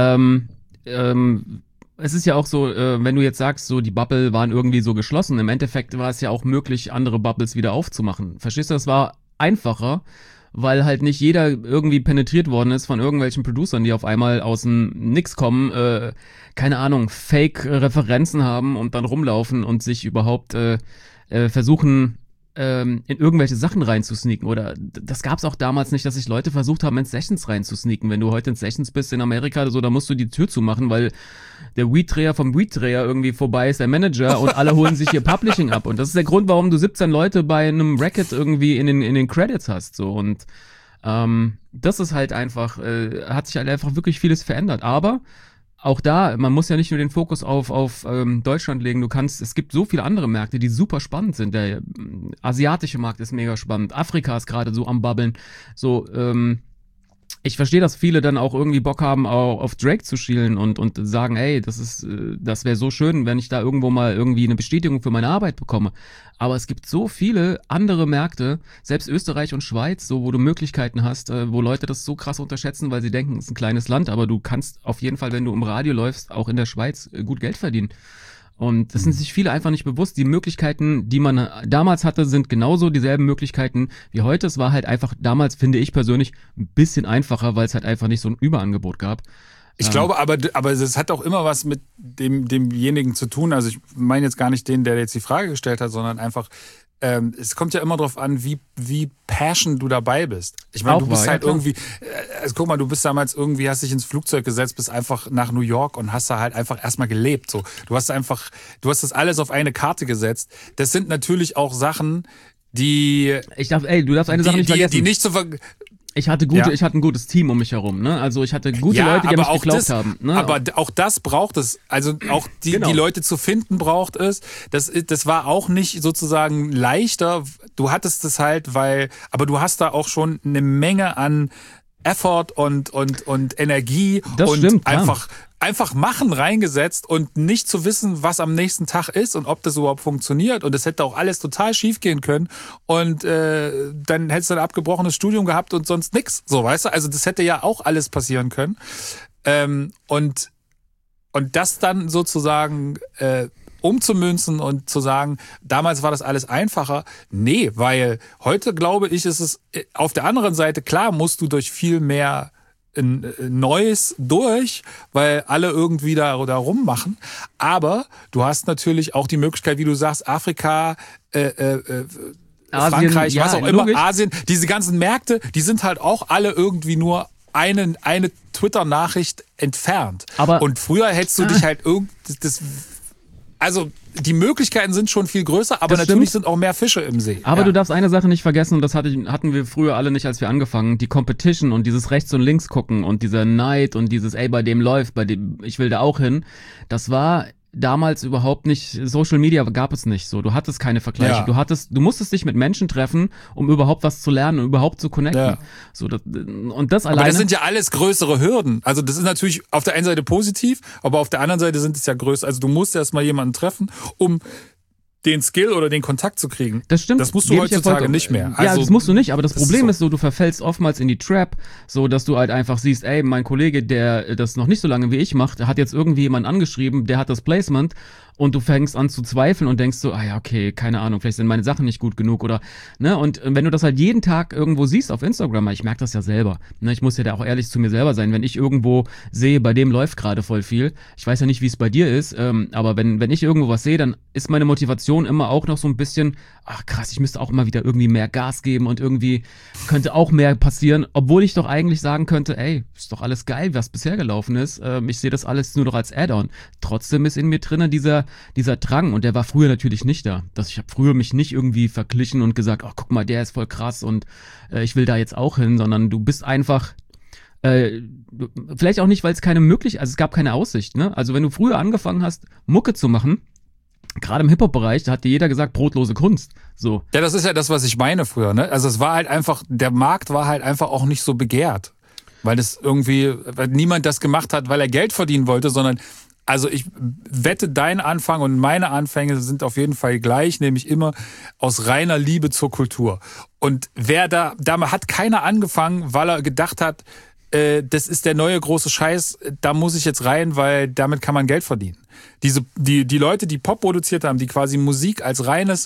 Es ist ja auch so, wenn du jetzt sagst, so die Bubble waren irgendwie so geschlossen, im Endeffekt war es ja auch möglich, andere Bubbles wieder aufzumachen. Verstehst du, das war einfacher, weil halt nicht jeder irgendwie penetriert worden ist von irgendwelchen Producern, die auf einmal aus dem Nix kommen, keine Ahnung, Fake-Referenzen haben und dann rumlaufen und sich überhaupt versuchen, in irgendwelche Sachen reinzusneaken. Oder das gab es auch damals nicht, dass sich Leute versucht haben, in Sessions reinzusneaken. Wenn du heute in Sessions bist in Amerika, so, da musst du die Tür zumachen, weil der Weeddreher vom Weeddreher irgendwie vorbei ist, der Manager, und alle holen sich ihr Publishing ab. Und das ist der Grund, warum du 17 Leute bei einem Racket irgendwie in den Credits hast. So. Und das ist halt einfach, hat sich halt einfach wirklich vieles verändert. Aber auch da, man muss ja nicht nur den Fokus auf Deutschland legen. Es gibt so viele andere Märkte, die super spannend sind. Der asiatische Markt ist mega spannend. Afrika ist gerade so am Babbeln. So, ich verstehe, dass viele dann auch irgendwie Bock haben, auch auf Drake zu schielen und sagen, ey, das wäre so schön, wenn ich da irgendwo mal irgendwie eine Bestätigung für meine Arbeit bekomme. Aber es gibt so viele andere Märkte, selbst Österreich und Schweiz, so, wo du Möglichkeiten hast, wo Leute das so krass unterschätzen, weil sie denken, es ist ein kleines Land, aber du kannst auf jeden Fall, wenn du im Radio läufst, auch in der Schweiz gut Geld verdienen. Und das sind sich viele einfach nicht bewusst. Die Möglichkeiten, die man damals hatte, sind genauso dieselben Möglichkeiten wie heute. Es war halt einfach damals, finde ich persönlich, ein bisschen einfacher, weil es halt einfach nicht so ein Überangebot gab. Ich glaube, aber es hat auch immer was mit demjenigen zu tun. Also ich meine jetzt gar nicht den, der jetzt die Frage gestellt hat, sondern einfach, es kommt ja immer drauf an, wie passion du dabei bist. Ich meine, du bist halt irgendwie, also guck mal, du bist damals irgendwie, hast dich ins Flugzeug gesetzt, bist einfach nach New York und hast da halt einfach erstmal gelebt. So, du hast das alles auf eine Karte gesetzt. Das sind natürlich auch Sachen, du darfst eine Sache nicht vergessen. Die nicht ich hatte ein gutes Team um mich herum, ne? Also ich hatte gute Leute, die an mich geglaubt haben. Ne? Aber auch das braucht es. Also auch die Leute zu finden braucht es. Das war auch nicht sozusagen leichter. Du hattest es halt, aber du hast da auch schon eine Menge an Effort und Energie das und stimmt, einfach machen reingesetzt und nicht zu wissen, was am nächsten Tag ist und ob das überhaupt funktioniert. Und das hätte auch alles total schief gehen können. Und dann hättest du ein abgebrochenes Studium gehabt und sonst nix. So, weißt du? Also das hätte ja auch alles passieren können. Und das dann sozusagen umzumünzen und zu sagen, damals war das alles einfacher. Nee, weil heute, glaube ich, ist es auf der anderen Seite, klar, musst du durch viel mehr Neues durch, weil alle irgendwie da rummachen. Aber du hast natürlich auch die Möglichkeit, wie du sagst, Afrika, Asien, Frankreich, was auch logisch. immer, Asien, diese ganzen Märkte, die sind halt auch alle irgendwie nur eine Twitter-Nachricht entfernt. Und früher hättest du dich halt also die Möglichkeiten sind schon viel größer, aber natürlich sind auch mehr Fische im See. Aber du darfst eine Sache nicht vergessen, und das hatten wir früher alle nicht, als wir angefangen, die Competition und dieses rechts und links gucken und dieser Neid und dieses, ey, bei dem läuft, bei dem, ich will da auch hin, das war damals überhaupt nicht, Social Media gab es nicht so, du hattest keine Vergleiche, du musstest dich mit Menschen treffen, um überhaupt was zu lernen und überhaupt zu connecten. Ja. So, und das alleine. Aber das sind ja alles größere Hürden. Also das ist natürlich auf der einen Seite positiv, aber auf der anderen Seite sind es ja größer. Also du musst erst mal jemanden treffen, um den Skill oder den Kontakt zu kriegen. Das stimmt. Das musst du heutzutage nicht mehr. Ja, das musst du nicht, aber das Problem ist so, du verfällst oftmals in die Trap, so dass du halt einfach siehst, ey, mein Kollege, der das noch nicht so lange wie ich macht, hat jetzt irgendwie jemanden angeschrieben, der hat das Placement, und du fängst an zu zweifeln und denkst so, okay, keine Ahnung, vielleicht sind meine Sachen nicht gut genug oder, ne, und wenn du das halt jeden Tag irgendwo siehst auf Instagram, ich merke das ja selber, ne, ich muss ja da auch ehrlich zu mir selber sein, wenn ich irgendwo sehe, bei dem läuft gerade voll viel, ich weiß ja nicht, wie es bei dir ist, aber wenn ich irgendwo was sehe, dann ist meine Motivation immer auch noch so ein bisschen, ach krass, ich müsste auch immer wieder irgendwie mehr Gas geben und irgendwie könnte auch mehr passieren, obwohl ich doch eigentlich sagen könnte, ey, ist doch alles geil, was bisher gelaufen ist, ich sehe das alles nur noch als Add-on. Trotzdem ist in mir drinnen dieser Drang, und der war früher natürlich nicht da. Ich habe früher mich nicht irgendwie verglichen und gesagt, oh, guck mal, der ist voll krass und ich will da jetzt auch hin, sondern du bist einfach, vielleicht auch nicht, weil es es gab keine Aussicht, ne? Also wenn du früher angefangen hast, Mucke zu machen, gerade im Hip-Hop-Bereich, da hat dir jeder gesagt, brotlose Kunst. So. Ja, das ist ja das, was ich meine früher, ne? Also es war halt einfach, der Markt war halt einfach auch nicht so begehrt. Weil niemand das gemacht hat, weil er Geld verdienen wollte, sondern also ich wette, dein Anfang und meine Anfänge sind auf jeden Fall gleich, nämlich immer aus reiner Liebe zur Kultur. Und da hat keiner angefangen, weil er gedacht hat, das ist der neue große Scheiß, da muss ich jetzt rein, weil damit kann man Geld verdienen. Die Leute, die Pop produziert haben, die quasi Musik als reines,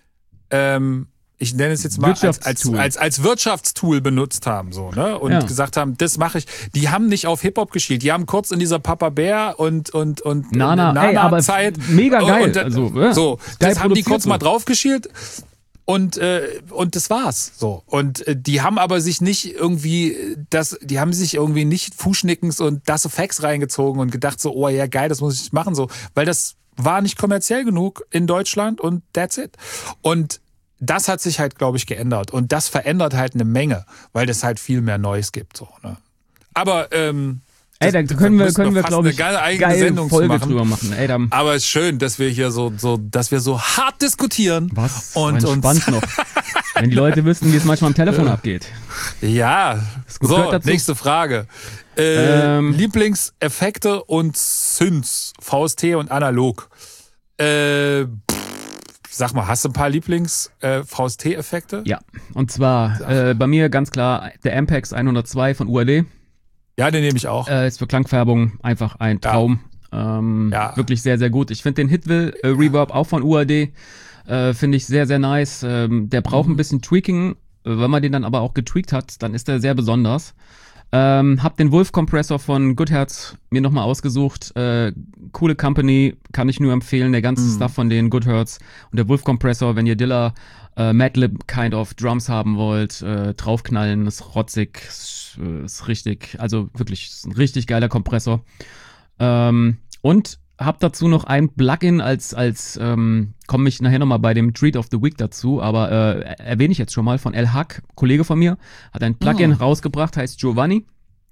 ich nenne es jetzt mal als Wirtschaftstool benutzt haben, so, ne? Und gesagt haben, das mache ich. Die haben nicht auf Hip-Hop geschielt. Die haben kurz in dieser Papa Bär und Nana-Zeit. Mega geil. So, das haben die kurz mal drauf geschielt. Und das war's. So. Und die haben aber sich nicht irgendwie nicht Fußschnickens und das Facts reingezogen und gedacht so, oh ja, geil, das muss ich machen, so. Weil das war nicht kommerziell genug in Deutschland und that's it. Und das hat sich halt, glaube ich, geändert. Und das verändert halt eine Menge, weil es halt viel mehr Neues gibt. So, ne? Aber da können wir glaube ich, eine geile Sendung Folge drüber machen. Ey, aber es ist schön, dass wir hier dass wir so hart diskutieren. Was? Und spannend noch. Wenn die Leute wüssten, wie es manchmal am Telefon abgeht. Ja, so, nächste Frage. Lieblingseffekte und Synths, VST und analog. Sag mal, hast du ein paar Lieblings-VST-Effekte? Ja, und zwar bei mir ganz klar der Ampex 102 von UAD. Ja, den nehme ich auch. Ist für Klangfärbung einfach ein Traum. Wirklich sehr, sehr gut. Ich finde den Hitwell Reverb auch von UAD, finde ich sehr, sehr nice. Der braucht ein bisschen Tweaking. Wenn man den dann aber auch getweakt hat, dann ist der sehr besonders. Hab den Wolf-Kompressor von Goodhertz mir nochmal ausgesucht. Coole Company, kann ich nur empfehlen. Der ganze Stuff von den Goodhertz. Und der Wolf-Kompressor, wenn ihr Dilla Madlib kind of Drums haben wollt, draufknallen, ist rotzig, ist richtig, also wirklich ist ein richtig geiler Kompressor. Und hab dazu noch ein Plugin komme ich nachher nochmal bei dem Treat of the Week dazu, aber erwähne ich jetzt schon mal von El Hack, Kollege von mir, hat ein Plugin rausgebracht, heißt Giovanni.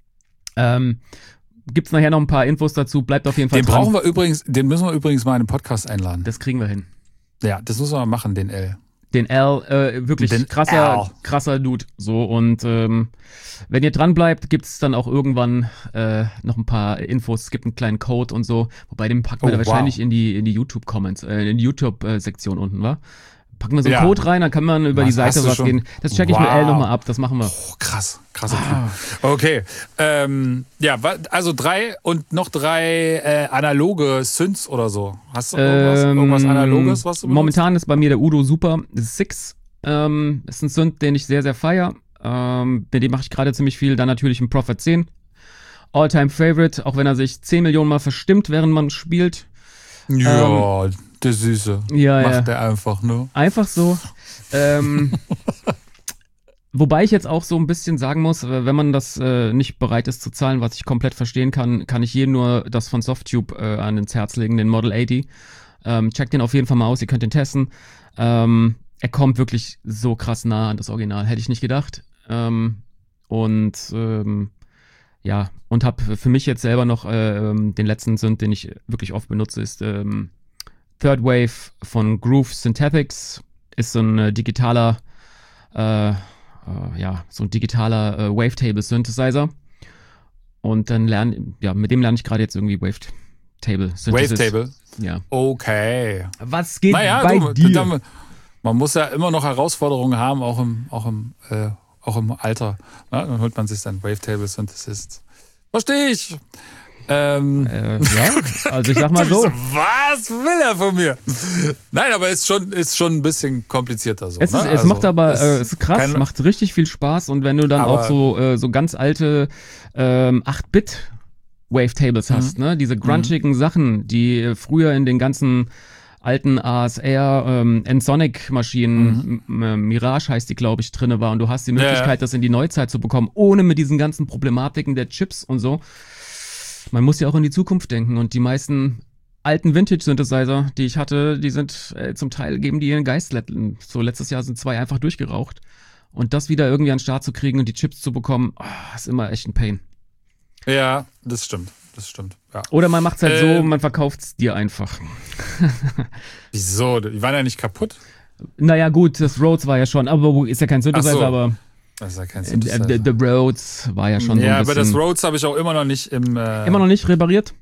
Gibt's nachher noch ein paar Infos dazu, bleibt auf jeden Fall dran. Den müssen wir übrigens mal in den Podcast einladen. Das kriegen wir hin. Ja, das müssen wir mal machen, den L. Den L, wirklich krasser Dude. So, und wenn ihr dran bleibt, gibt's dann auch irgendwann noch ein paar Infos. Es gibt einen kleinen Code und so. Wobei, den packen wir wahrscheinlich in die YouTube-Comments, in die YouTube-Sektion unten, wa? Packen wir so einen Code rein, dann kann man über die Seite was gehen. Das checke ich mit L nochmal ab, das machen wir. Oh, krasser Typ. Okay, also 3 und noch 3 analoge Synths oder so. Hast du irgendwas Analoges, was du benutzt? Momentan ist bei mir der Udo Super 6. Ist ein Synth, den ich sehr, sehr feier. Mit dem mache ich gerade ziemlich viel. Dann natürlich ein Prophet 10. All-Time Favorite, auch wenn er sich 10 Millionen Mal verstimmt, während man spielt. Ja, der Süße. Macht der einfach, ne? Einfach so. Wobei ich jetzt auch so ein bisschen sagen muss, wenn man das nicht bereit ist zu zahlen, was ich komplett verstehen kann, kann ich jedem nur das von Softtube ans Herz legen, den Model 80. Checkt den auf jeden Fall mal aus, ihr könnt den testen. Er kommt wirklich so krass nah an das Original, hätte ich nicht gedacht. Und habe für mich jetzt selber noch den letzten Synth, den ich wirklich oft benutze, ist Third Wave von Groove Synthetics. Ist so ein digitaler Wavetable-Synthesizer. Und dann mit dem lerne ich gerade jetzt irgendwie Wavetable-Synthesis. Wavetable? Ja. Okay. Was geht bei dir? Man muss ja immer noch Herausforderungen haben, auch im Alter. Na, dann holt man sich dann Wavetable-Synthesis. Verstehe ich. Also ich sag mal so. Was will er von mir? Nein, aber ist schon ein bisschen komplizierter so. Es macht aber, es ist krass, macht richtig viel Spaß und wenn du dann auch so ganz alte 8-Bit Wavetables hast, ne, diese grunchigen Sachen, die früher in den ganzen alten ASR Ensonic-Maschinen, Mirage heißt die, glaube ich, drinne war und du hast die Möglichkeit, das in die Neuzeit zu bekommen, ohne mit diesen ganzen Problematiken der Chips und so. Man muss ja auch in die Zukunft denken und die meisten alten Vintage-Synthesizer, die ich hatte, die sind zum Teil geben die ihren Geist. So letztes Jahr sind 2 einfach durchgeraucht. Und das wieder irgendwie an den Start zu kriegen und die Chips zu bekommen, ist immer echt ein Pain. Ja, das stimmt. Ja. Oder man macht's halt so, man verkauft's dir einfach. Wieso? Die waren ja nicht kaputt? Naja gut, das Rhodes war ja schon, aber ist ja kein Synthesizer, aber das ist ja kein Synthesizer. The Rhodes war ja schon so ein bisschen. Ja, aber das Rhodes habe ich auch immer noch nicht immer noch nicht repariert?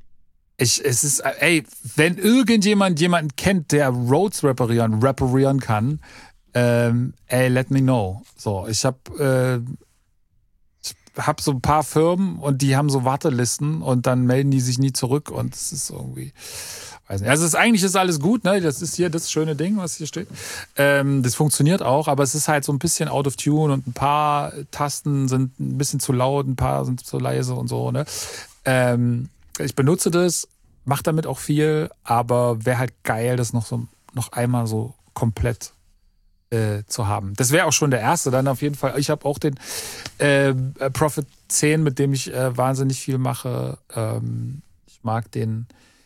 Wenn irgendjemand jemanden kennt, der Rhodes reparieren kann, let me know. So, ich habe so ein paar Firmen und die haben so Wartelisten und dann melden die sich nie zurück und es ist irgendwie, weiß nicht. Also eigentlich ist alles gut, ne? Das ist hier das schöne Ding, was hier steht. Das funktioniert auch, aber es ist halt so ein bisschen out of tune und ein paar Tasten sind ein bisschen zu laut, ein paar sind zu leise und so, ne? Ich benutze das, mache damit auch viel, aber wäre halt geil, das noch einmal so komplett zu haben. Das wäre auch schon der erste. Dann auf jeden Fall, ich habe auch den Prophet 10, mit dem ich wahnsinnig viel mache. Ich mag den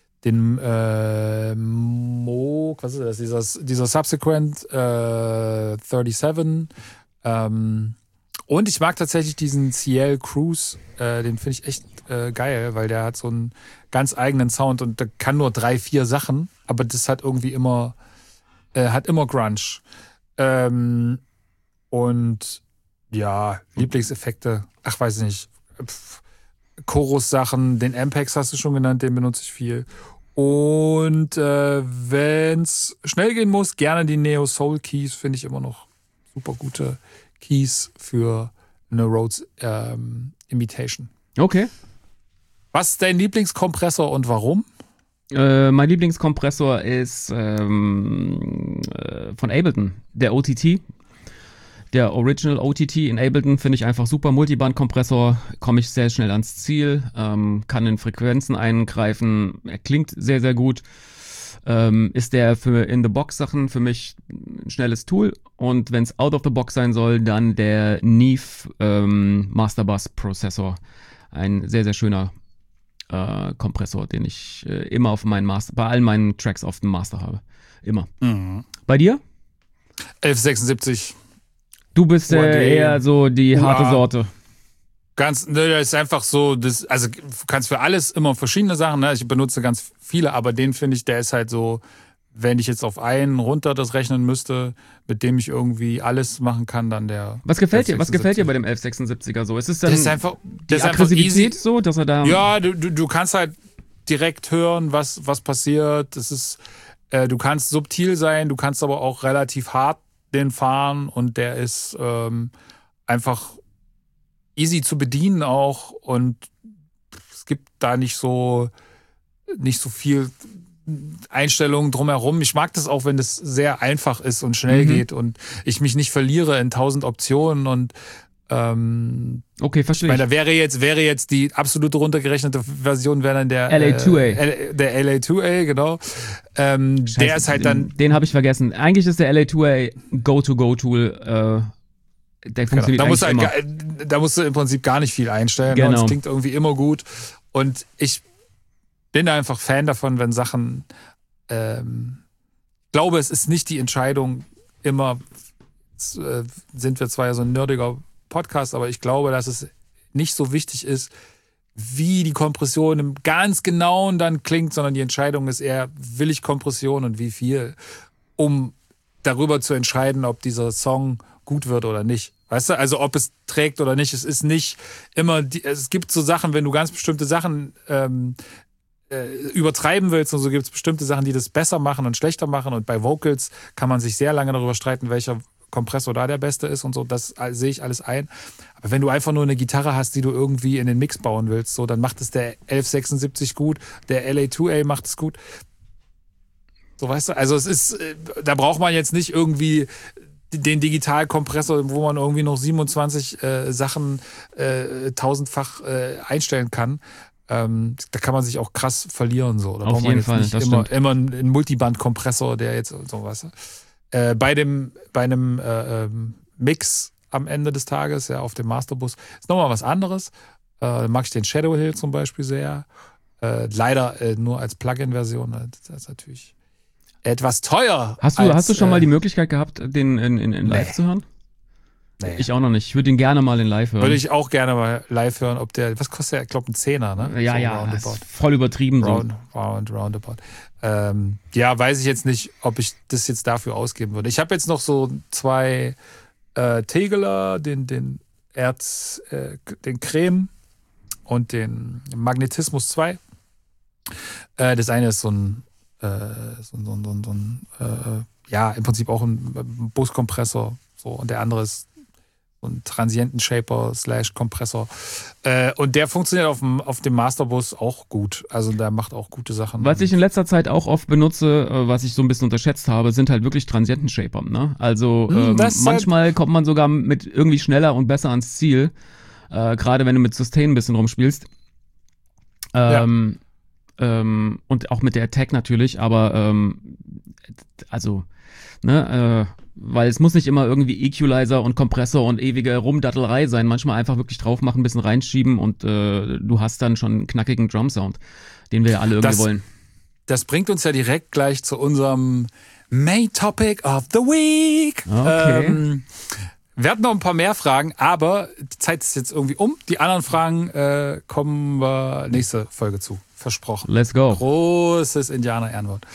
Moog, was ist das? Dieser Subsequent 37. Und ich mag tatsächlich diesen Ciel Cruise, den finde ich echt geil, weil der hat so einen ganz eigenen Sound und der kann nur 3, 4 Sachen, aber das hat irgendwie immer Grunge. Und ja, Lieblingseffekte, weiß ich nicht, Chorus-Sachen, den Ampex hast du schon genannt, den benutze ich viel. Und wenn es schnell gehen muss, gerne die Neo Soul Keys, finde ich immer noch super gute Keys für eine Rhodes Imitation. Okay. Was ist dein Lieblingskompressor und warum? Mein Lieblingskompressor ist von Ableton, der OTT. Der Original OTT in Ableton finde ich einfach super. Multiband-Kompressor, komme ich sehr schnell ans Ziel, kann in Frequenzen eingreifen, er klingt sehr, sehr gut. Ist der für In-the-Box-Sachen für mich ein schnelles Tool. Und wenn es out-of-the-box sein soll, dann der Neve Masterbus-Prozessor. Ein sehr, sehr schöner Kompressor, den ich immer auf meinen bei allen meinen Tracks auf dem Master habe. Immer. Mhm. Bei dir? 1176. Du bist eher so die harte Sorte. Das ist einfach so, du kannst für alles immer verschiedene Sachen, ne? Ich benutze ganz viele, aber den finde ich, der ist halt so, wenn ich jetzt auf einen runter das rechnen müsste, mit dem ich irgendwie alles machen kann, dann der. Was gefällt dir bei dem 1176er so? Ist es dann das ist einfach, die Aggressivität so, dass er da. Ja, du kannst halt direkt hören, was passiert. Das ist, du kannst subtil sein, du kannst aber auch relativ hart den fahren und der ist einfach easy zu bedienen auch und es gibt da nicht so viel Einstellungen drumherum. Ich mag das auch, wenn das sehr einfach ist und schnell geht und ich mich nicht verliere in 1000 Optionen und okay, verstehe ich. Da wäre jetzt die absolute runtergerechnete Version wäre dann der LA2A. Der LA2A, genau. Scheiße, der ist halt dann. Den habe ich vergessen. Eigentlich ist der LA2A Go-to-Go-Tool. Der funktioniert eigentlich immer. Da musst du im Prinzip gar nicht viel einstellen. Genau. Es klingt irgendwie immer gut. Und ich bin einfach Fan davon, wenn Sachen. Glaube, es ist nicht die Entscheidung immer. Sind wir zwar ja so ein nerdiger Podcast, aber ich glaube, dass es nicht so wichtig ist, wie die Kompression im ganz Genauen dann klingt, sondern die Entscheidung ist eher, will ich Kompression und wie viel, um darüber zu entscheiden, ob dieser Song gut wird oder nicht. Weißt du, also ob es trägt oder nicht. Es ist nicht immer, es gibt so Sachen, wenn du ganz bestimmte Sachen übertreiben willst und so gibt es bestimmte Sachen, die das besser machen und schlechter machen und bei Vocals kann man sich sehr lange darüber streiten, welcher Kompressor da der beste ist und so, das sehe ich alles ein. Aber wenn du einfach nur eine Gitarre hast, die du irgendwie in den Mix bauen willst, so, dann macht es der 1176 gut, der LA2A macht es gut. So, weißt du, also es ist, da braucht man jetzt nicht irgendwie den Digitalkompressor, wo man irgendwie noch 27 Sachen tausendfach einstellen kann. Da kann man sich auch krass verlieren. So. Da auf jeden Fall, nicht das immer einen Multiband-Kompressor, der jetzt so, weißt du. Bei einem Mix am Ende des Tages, ja, auf dem Masterbus, ist nochmal was anderes. Mag ich den Shadow Hill zum Beispiel sehr. Leider nur als Plugin-Version. Das ist natürlich etwas teuer. Hast du schon mal die Möglichkeit gehabt, den in live zu hören? Nee. Ich auch noch nicht. Ich würde ihn gerne mal in live hören. Würde ich auch gerne mal live hören, ob der, was kostet der? Ich glaube, ein Zehner, ne? Ja, so ja, ist voll übertrieben. Roundabout. Ja, weiß ich jetzt nicht, ob ich das jetzt dafür ausgeben würde. Ich habe jetzt noch so 2 Tegeler, den Creme und den Magnetismus 2. Das eine ist so ein im Prinzip auch ein Buskompressor, so, und der andere ist so ein Transienten-Shaper / Kompressor. Und der funktioniert auf dem Masterbus auch gut. Also der macht auch gute Sachen. Was ich in letzter Zeit auch oft benutze, was ich so ein bisschen unterschätzt habe, sind halt wirklich Transienten-Shaper. Ne? Also manchmal kommt man sogar mit irgendwie schneller und besser ans Ziel. Gerade wenn du mit Sustain ein bisschen rumspielst. Und auch mit der Attack natürlich, aber Weil es muss nicht immer irgendwie Equalizer und Kompressor und ewige Rumdattelei sein. Manchmal einfach wirklich drauf machen, ein bisschen reinschieben und du hast dann schon einen knackigen Drum-Sound, den wir ja alle irgendwie wollen. Das bringt uns ja direkt gleich zu unserem Main Topic of the Week. Okay. Wir hatten noch ein paar mehr Fragen, aber die Zeit ist jetzt irgendwie um. Die anderen Fragen kommen wir nächste Folge zu. Versprochen. Let's go. Großes Indianer-Ehrenwort.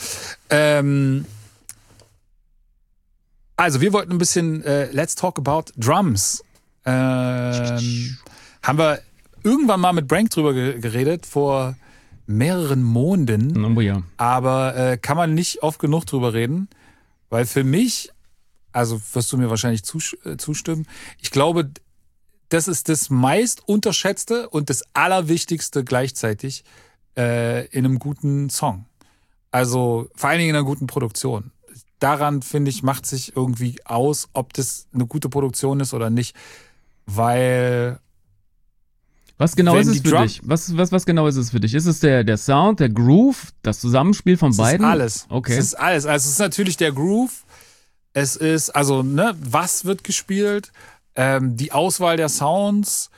Also wir wollten ein bisschen Let's Talk About Drums. Haben wir irgendwann mal mit Brank drüber geredet, vor mehreren Monaten. Oh ja. Aber kann man nicht oft genug drüber reden, weil für mich, also wirst du mir wahrscheinlich zustimmen, ich glaube, das ist das meist unterschätzte und das Allerwichtigste gleichzeitig in einem guten Song. Also vor allen Dingen in einer guten Produktion. Daran, finde ich, macht sich irgendwie aus, ob das eine gute Produktion ist oder nicht, weil... Was genau ist es für dich? Was genau ist es für dich? Ist es der Sound, der Groove, das Zusammenspiel von beiden? Es ist alles. Okay. Es ist alles. Also es ist natürlich der Groove. Es ist, also, ne, was wird gespielt? Die Auswahl der Sounds.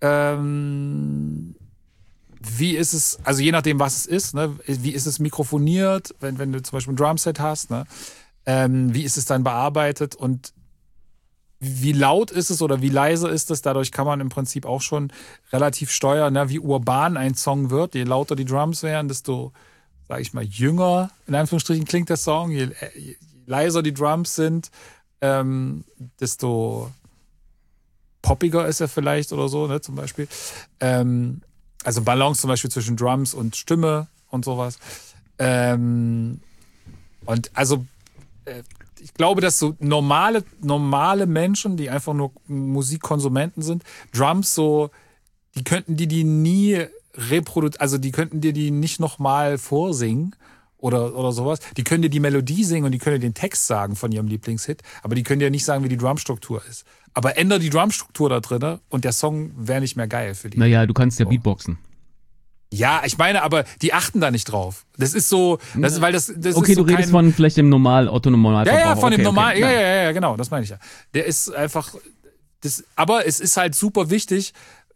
Wie ist es, also je nachdem, was es ist, ne? Wie ist es mikrofoniert, wenn du zum Beispiel ein Drumset hast, ne? Wie ist es dann bearbeitet und wie laut ist es oder wie leise ist es? Dadurch kann man im Prinzip auch schon relativ steuern, ne, wie urban ein Song wird. Je lauter die Drums wären, desto, sag ich mal, jünger, in Anführungsstrichen, klingt der Song. Je leiser die Drums sind, desto poppiger ist er vielleicht oder so, ne, zum Beispiel. Also Balance zum Beispiel zwischen Drums und Stimme und sowas. Und also ich glaube, dass so normale Menschen, die einfach nur Musikkonsumenten sind, Drums so, die könnten die nie also die könnten dir die nicht nochmal vorsingen oder sowas. Die können dir die Melodie singen und die können dir den Text sagen von ihrem Lieblingshit, aber die können dir nicht sagen, wie die Drumstruktur ist. Aber ändere die Drumstruktur da drin und der Song wäre nicht mehr geil für die. Naja, du kannst ja Beatboxen. Ja, ich meine, aber die achten da nicht drauf. Das ist so, das ist, weil das okay, ist so du redest von vielleicht dem Otto-Normalverbraucher. Ja, von dem okay, ja, genau, das meine ich ja. Der ist einfach, aber es ist halt super wichtig,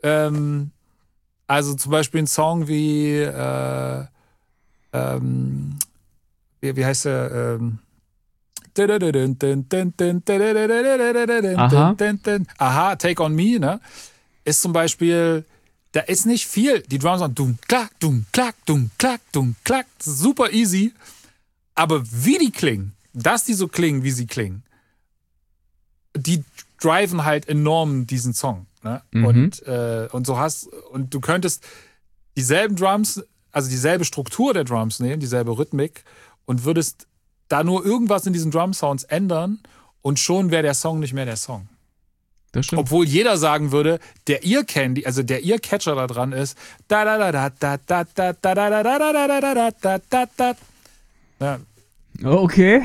also zum Beispiel ein Song wie heißt der, Aha, Take on Me, ne? Ist zum Beispiel, da ist nicht viel. Die Drums sind dumm, klack, dumm, klack, dumm, klack, dumm, klack. Super easy. Aber wie die klingen, dass die so klingen, wie sie klingen, die driven halt enorm diesen Song. Ne? Mhm. Und du könntest dieselben Drums, also dieselbe Struktur der Drums nehmen, dieselbe Rhythmik und würdest da nur irgendwas in diesen Drum-Sounds ändern und schon wäre der Song nicht mehr der Song. Das stimmt. Obwohl jeder sagen würde, der Ear-Candy, also der Ear-Catcher da dran ist da da da da da da da da da da da da da da da. Ja. Okay.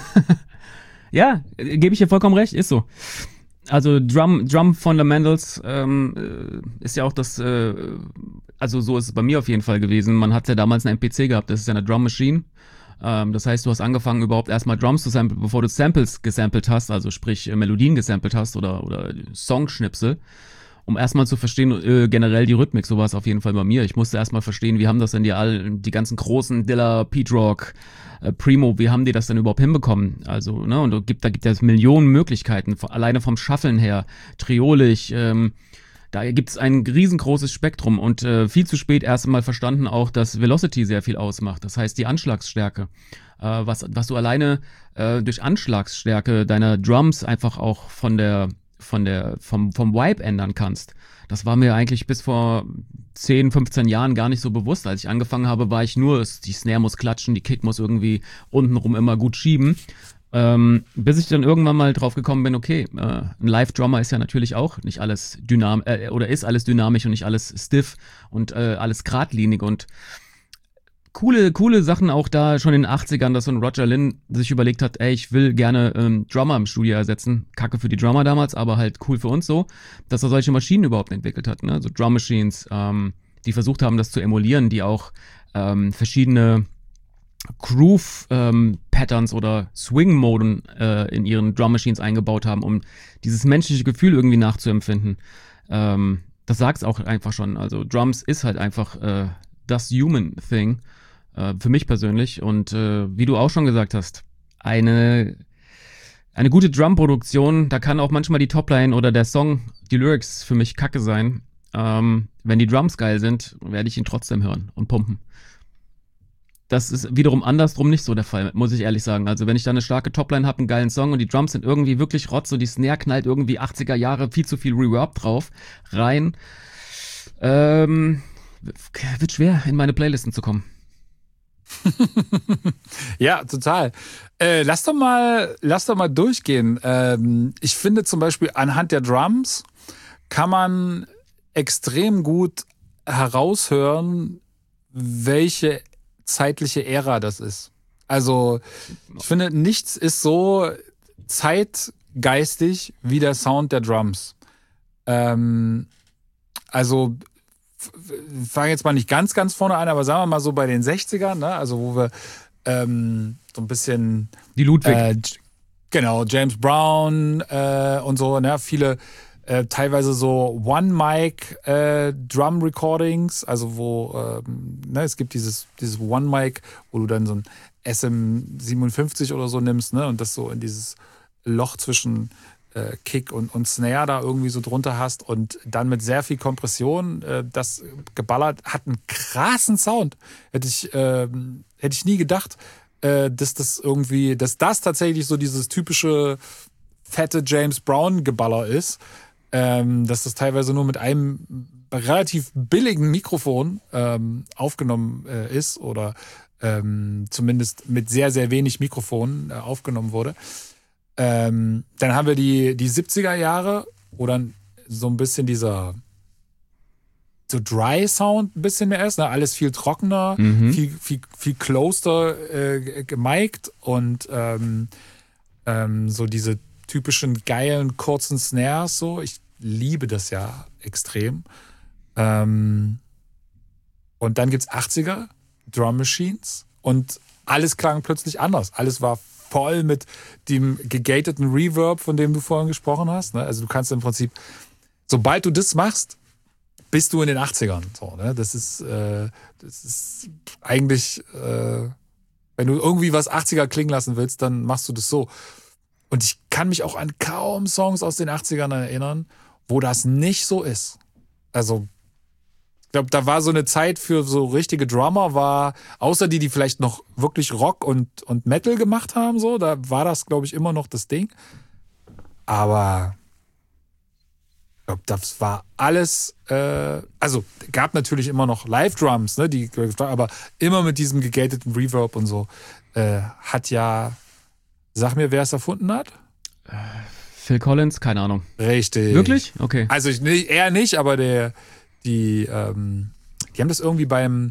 Ja, gebe ich dir vollkommen recht, ist so. Also Drum Fundamentals ist ja auch das, also so ist es bei mir auf jeden Fall gewesen. Man hat ja damals eine MPC gehabt, das ist ja eine Drum Machine. Das heißt, du hast angefangen überhaupt erstmal Drums zu samplen, bevor du Samples gesampelt hast, also sprich Melodien gesampelt hast oder Songschnipsel, um erstmal zu verstehen, generell die Rhythmik, so war es auf jeden Fall bei mir. Ich musste erstmal verstehen, wie haben das denn die ganzen großen Dilla, Pete Rock, Primo, wie haben die das denn überhaupt hinbekommen? Also, ne, und da gibt es Millionen Möglichkeiten, alleine vom Shuffeln her, triolig, da gibt es ein riesengroßes Spektrum und viel zu spät erst einmal verstanden auch, dass Velocity sehr viel ausmacht. Das heißt, die Anschlagsstärke, was du alleine durch Anschlagsstärke deiner Drums einfach auch vom Vibe ändern kannst. Das war mir eigentlich bis vor 10, 15 Jahren gar nicht so bewusst. Als ich angefangen habe, war ich nur, die Snare muss klatschen, die Kick muss irgendwie untenrum immer gut schieben. Bis ich dann irgendwann mal drauf gekommen bin, okay, ein Live-Drummer ist ja natürlich auch nicht alles ist alles dynamisch und nicht alles stiff und alles geradlinig und coole Sachen auch da schon in den 80ern, dass so ein Roger Lynn sich überlegt hat, ey, ich will gerne Drummer im Studio ersetzen. Kacke für die Drummer damals, aber halt cool für uns so, dass er solche Maschinen überhaupt entwickelt hat, ne? So Drum Machines, die versucht haben, das zu emulieren, die auch verschiedene Groove Patterns oder Swing-Moden in ihren Drum Machines eingebaut haben, um dieses menschliche Gefühl irgendwie nachzuempfinden. Das sagt es auch einfach schon. Also Drums ist halt einfach das Human Thing für mich persönlich. Und wie du auch schon gesagt hast, eine gute Drum-Produktion, da kann auch manchmal die Topline oder der Song, die Lyrics für mich kacke sein. Wenn die Drums geil sind, werde ich ihn trotzdem hören und pumpen. Das ist wiederum andersrum nicht so der Fall, muss ich ehrlich sagen. Also wenn ich da eine starke Topline habe, einen geilen Song und die Drums sind irgendwie wirklich rotz, so die Snare knallt irgendwie 80er Jahre, viel zu viel Reverb drauf, rein, wird schwer, in meine Playlisten zu kommen. Ja, total. Lass doch mal durchgehen. Ich finde zum Beispiel anhand der Drums kann man extrem gut heraushören, welche zeitliche Ära das ist. Also ich finde, nichts ist so zeitgeistig wie der Sound der Drums. Also fangen jetzt mal nicht ganz vorne an, aber sagen wir mal so bei den 60ern, ne? Also wo wir so ein bisschen die Ludwig. Genau, James Brown und so, ne? Viele teilweise so One-Mic-Drum-Recordings, also wo es gibt dieses One-Mic, wo du dann so ein SM57 oder so nimmst, ne? Und das so in dieses Loch zwischen Kick und Snare da irgendwie so drunter hast und dann mit sehr viel Kompression das geballert, hat einen krassen Sound. Hätte ich nie gedacht, dass das tatsächlich so dieses typische fette James Brown-Geballer ist. Dass das teilweise nur mit einem relativ billigen Mikrofon aufgenommen ist oder zumindest mit sehr, sehr wenig Mikrofon aufgenommen wurde. Dann haben wir die 70er Jahre, wo dann so ein bisschen dieser so Dry-Sound ein bisschen mehr ist, ne? Alles viel trockener, viel closer gemiked und so diese typischen geilen kurzen Snares so. Ich liebe das ja extrem. Und dann gibt's 80er Drum Machines und alles klang plötzlich anders. Alles war voll mit dem gegateten Reverb, von dem du vorhin gesprochen hast. Ne? Also du kannst im Prinzip, sobald du das machst, bist du in den 80ern. So, ne? Das ist eigentlich, wenn du irgendwie was 80er klingen lassen willst, dann machst du das so. Und ich kann mich auch an kaum Songs aus den 80ern erinnern, wo das nicht so ist. Also, ich glaube, da war so eine Zeit für so richtige Drummer, außer die vielleicht noch wirklich Rock und Metal gemacht haben, so, da war das, glaube ich, immer noch das Ding. Aber ich glaube, das war alles, also gab natürlich immer noch Live-Drums, ne, aber immer mit diesem gegateten Reverb und so, hat ja. Sag mir, wer es erfunden hat? Phil Collins, keine Ahnung. Richtig. Wirklich? Okay. Also er nicht, aber die haben das irgendwie beim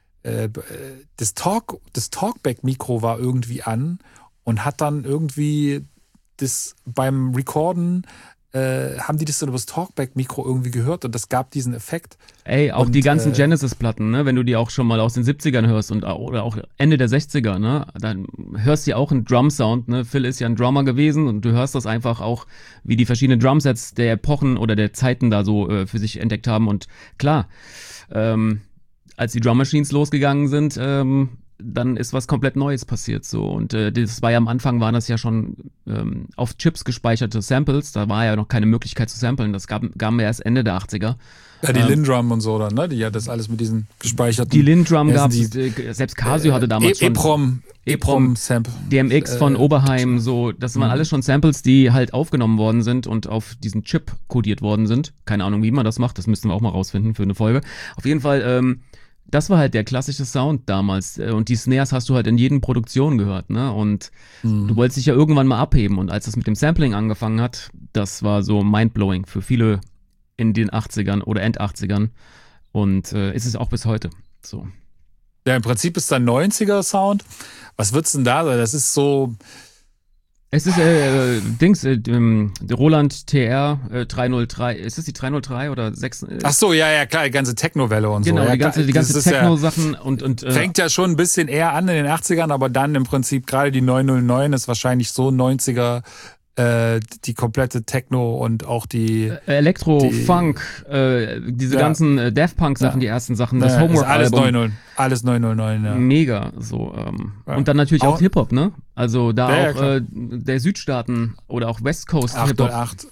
das Talkback-Mikro war irgendwie an und hat dann irgendwie das beim Recorden haben die das dann über das Talkback-Mikro irgendwie gehört und das gab diesen Effekt. Ey, auch die ganzen Genesis-Platten, ne, wenn du die auch schon mal aus den 70ern hörst oder auch Ende der 60er, ne, dann hörst du ja auch einen Drum-Sound, ne, Phil ist ja ein Drummer gewesen und du hörst das einfach auch, wie die verschiedenen Drumsets der Epochen oder der Zeiten da so für sich entdeckt haben und klar, als die Drum Machines losgegangen sind, dann ist was komplett Neues passiert so und das war ja am Anfang, waren das ja schon auf Chips gespeicherte Samples, da war ja noch keine Möglichkeit zu samplen, das gab ja erst Ende der 80er. Ja, die Lindrum und so dann, ne? Die ja das alles mit diesen gespeicherten. Die Lindrum gab es, selbst Casio hatte damals schon. EPROM-Sample. DMX von Oberheim, so, das waren alles schon Samples, die halt aufgenommen worden sind und auf diesen Chip kodiert worden sind. Keine Ahnung, wie man das macht, das müssten wir auch mal rausfinden für eine Folge. Auf jeden Fall, das war halt der klassische Sound damals und die Snares hast du halt in jeden Produktion gehört, ne? Und du wolltest dich ja irgendwann mal abheben und als das mit dem Sampling angefangen hat, das war so mindblowing für viele in den 80ern oder End-80ern und ist es auch bis heute so. Ja, im Prinzip ist da 90er Sound. Was wird's denn da sein? Das ist so Es ist der Roland TR 303. Ist es die 303 oder 6? Ach so, ja, klar, die ganze Techno-Welle und genau, so. Ja, die ganze Techno-Sachen und fängt ja schon ein bisschen eher an in den 80ern, aber dann im Prinzip gerade die 909 ist wahrscheinlich so 90er, die komplette Techno und auch die Elektro, Funk, diese ganzen Daft Punk-Sachen, die ersten Sachen, das Homework-Album. Alles 909, ja. Mega, so. Und dann natürlich auch Hip-Hop, ne? Also da auch der Südstaaten oder auch West Coast Hip-Hop. 808.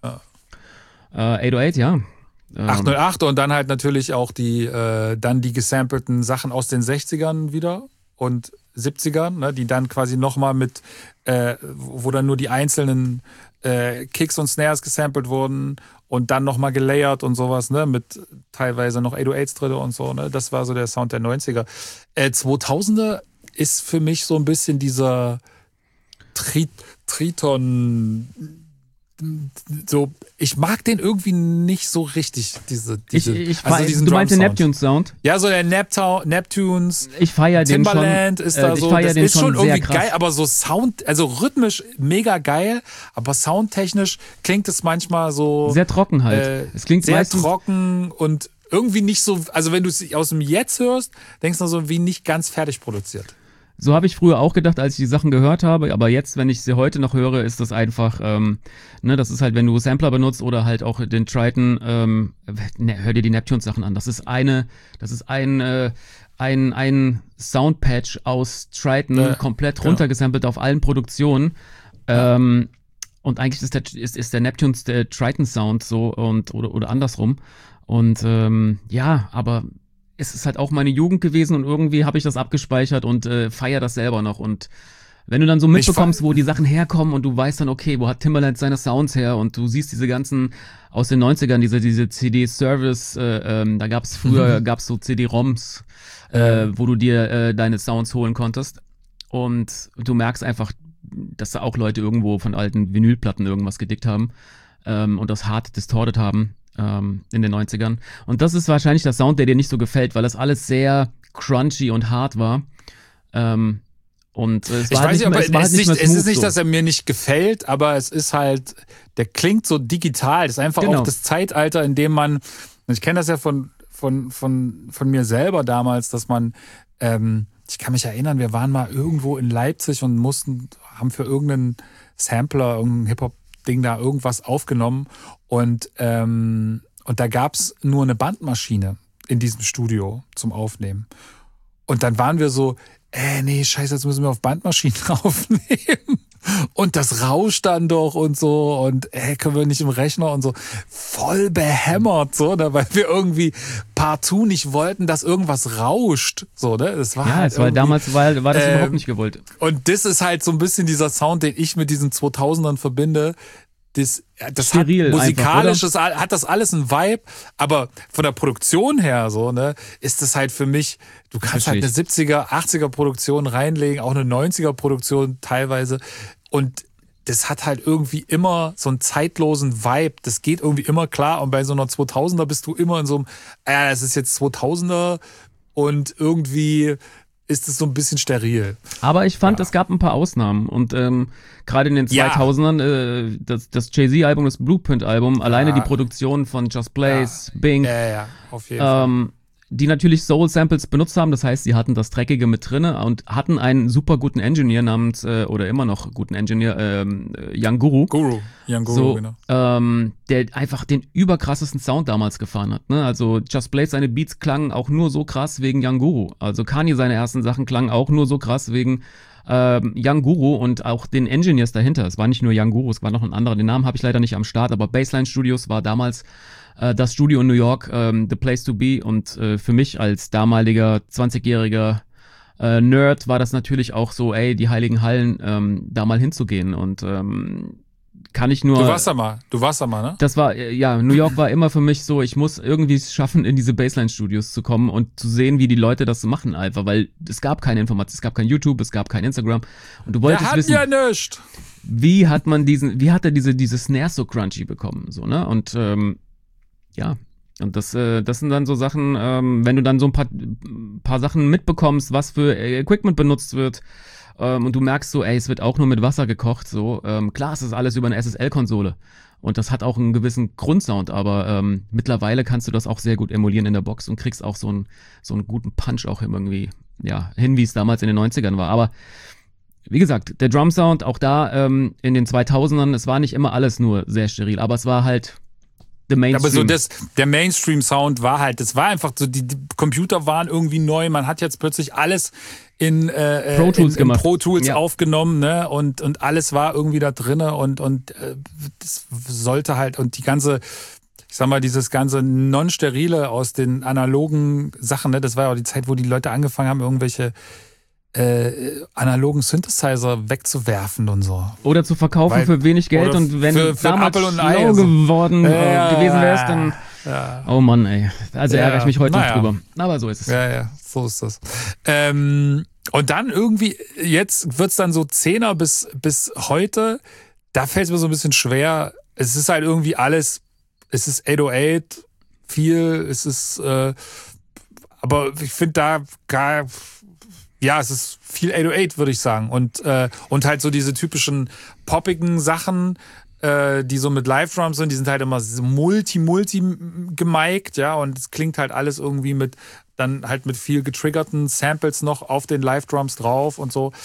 808, ja. 808 und dann halt natürlich auch die gesampelten Sachen aus den 60ern wieder und 70ern, ne, die dann quasi nochmal mit, wo dann nur die einzelnen Kicks und Snares gesampelt wurden und dann nochmal gelayert und sowas, ne, mit teilweise noch 808s drin und so, ne, das war so der Sound der 90er. 2000er ist für mich so ein bisschen dieser Triton, so, ich mag den irgendwie nicht so richtig, diesen du meinst den Neptunes-Sound? Ja, so der Neptunes. Ich feiere den schon. Timbaland ist da so, das ist schon irgendwie geil, aber so Sound, also rhythmisch mega geil, aber soundtechnisch klingt es manchmal so... Sehr trocken halt. Es klingt sehr trocken und irgendwie nicht so, also wenn du es aus dem Jetzt hörst, denkst du so wie nicht ganz fertig produziert. So habe ich früher auch gedacht, als ich die Sachen gehört habe, aber jetzt, wenn ich sie heute noch höre, ist das einfach, das ist halt, wenn du Sampler benutzt oder halt auch den Triton, hör dir die Neptunes-Sachen an. Das ist ein Soundpatch aus Triton, komplett runtergesampelt auf allen Produktionen. Und eigentlich ist der Neptunes der Triton-Sound so oder andersrum. Und aber es ist halt auch meine Jugend gewesen und irgendwie habe ich das abgespeichert und feiere das selber noch. Und wenn du dann so mitbekommst, wo die Sachen herkommen und du weißt dann, okay, wo hat Timbaland seine Sounds her und du siehst diese ganzen aus den 90ern, diese CD-Service, da gab's früher so CD-ROMs, wo du dir deine Sounds holen konntest. Und du merkst einfach, dass da auch Leute irgendwo von alten Vinylplatten irgendwas gedickt haben und das hart distorted haben. In den 90ern. Und das ist wahrscheinlich der Sound, der dir nicht so gefällt, weil das alles sehr crunchy und hart war. Es ist nicht, dass er mir nicht gefällt, aber es ist halt, der klingt so digital. Das ist einfach auch das Zeitalter, in dem man, ich kenne das ja von mir selber damals, dass man, ich kann mich erinnern, wir waren mal irgendwo in Leipzig und haben für irgendeinen Sampler, irgendeinen Hip-Hop-Ding da irgendwas aufgenommen und da gab's nur eine Bandmaschine in diesem Studio zum Aufnehmen. Und dann waren wir so, nee, scheiße, jetzt müssen wir auf Bandmaschinen aufnehmen. Und das rauscht dann doch und so und können wir nicht im Rechner und so. Voll behämmert, so, ne? Weil wir irgendwie partout nicht wollten, dass irgendwas rauscht. So, ne? Das war damals war das überhaupt nicht gewollt. Und das ist halt so ein bisschen dieser Sound, den ich mit diesen 2000ern verbinde. Das hat musikalisch, hat das alles einen Vibe, aber von der Produktion her so, ne, ist das halt für mich, du kannst halt eine 70er, 80er Produktion reinlegen, auch eine 90er Produktion teilweise und das hat halt irgendwie immer so einen zeitlosen Vibe, das geht irgendwie immer klar und bei so einer 2000er bist du immer in so einem, es ist jetzt 2000er und irgendwie ist es so ein bisschen steril. Aber ich fand, es gab ein paar Ausnahmen und gerade in den 2000ern, das Jay-Z-Album, das Blueprint-Album, alleine die Produktion von Just Blaze, Bing, auf jeden Fall. Die natürlich Soul-Samples benutzt haben, das heißt, sie hatten das Dreckige mit drinne und hatten einen super guten Engineer namens, oder immer noch guten Engineer, Young Guru. Young Guru, genau. Der einfach den überkrassesten Sound damals gefahren hat. Ne? Also Just Blaze, seine Beats klangen auch nur so krass wegen Young Guru. Also Kanye, seine ersten Sachen klangen auch nur so krass wegen Young Guru und auch den Engineers dahinter. Es war nicht nur Young Guru, es war noch ein anderer, den Namen habe ich leider nicht am Start, aber Baseline Studios war damals das Studio in New York, the place to be und für mich als damaliger 20-jähriger Nerd war das natürlich auch so, die heiligen Hallen, da mal hinzugehen und kann ich nur... Du warst da mal, ne? Das war, New York war immer für mich so, ich muss irgendwie es schaffen, in diese Baseline-Studios zu kommen und zu sehen, wie die Leute das machen einfach, weil es gab keine Information, es gab kein YouTube, es gab kein Instagram und du wolltest wissen... ja nichts! Wie hat er diese Snares so crunchy bekommen, so, ne? Und und das sind dann so Sachen, wenn du dann so ein paar Sachen mitbekommst, was für Equipment benutzt wird und du merkst so, ey, es wird auch nur mit Wasser gekocht, so. Klar, es ist alles über eine SSL-Konsole und das hat auch einen gewissen Grundsound, aber mittlerweile kannst du das auch sehr gut emulieren in der Box und kriegst auch so einen guten Punch auch irgendwie, ja, hin, wie es damals in den 90ern war. Aber wie gesagt, der Drum-Sound, auch da in den 2000ern, es war nicht immer alles nur sehr steril, aber es war halt der Mainstream. Aber so der Mainstream-Sound war halt, das war einfach so, die Computer waren irgendwie neu, man hat jetzt plötzlich alles in Pro Tools gemacht. Pro Tools Ja. aufgenommen, ne? Und alles war irgendwie da drinne und das sollte halt, und die ganze, ich sag mal, dieses ganze Non-Sterile aus den analogen Sachen, ne? Das war ja auch die Zeit, wo die Leute angefangen haben, irgendwelche analogen Synthesizer wegzuwerfen und so. Oder zu verkaufen für wenig Geld, oder und wenn du für damals Apfel und ein Ei, schlau also. geworden gewesen wärst, dann oh Mann, ey. Also ärgere ich mich heute noch drüber. Aber so ist es. Ja, so ist das. Und dann irgendwie, jetzt wird's dann so 10er bis heute, da fällt es mir so ein bisschen schwer. Es ist halt irgendwie alles, es ist 808 viel, es ist, aber ich finde da gar, ja, es ist viel 808, würde ich sagen. Und halt so diese typischen poppigen Sachen, die so mit Live-Drums sind, die sind halt immer so multi gemiked, ja, und es klingt halt alles irgendwie dann halt mit viel getriggerten Samples noch auf den Live-Drums drauf und so.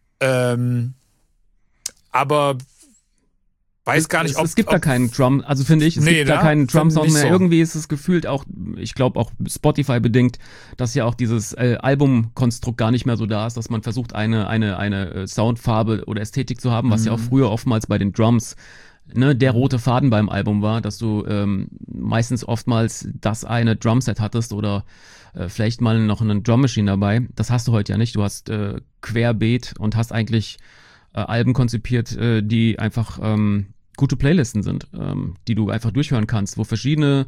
Aber weiß gar nicht, es gibt da keinen Drum, also finde ich, es gibt da keinen Drum-Sound mehr. So. Irgendwie ist es gefühlt auch, ich glaube auch Spotify bedingt, dass ja auch dieses Albumkonstrukt gar nicht mehr so da ist, dass man versucht, eine Soundfarbe oder Ästhetik zu haben, was ja auch früher oftmals bei den Drums, ne, der rote Faden beim Album war, dass du meistens oftmals das eine Drumset hattest oder vielleicht mal noch eine Drum Machine dabei. Das hast du heute ja nicht. Du hast querbeet und hast eigentlich Alben konzipiert, die einfach gute Playlisten sind, die du einfach durchhören kannst, wo verschiedene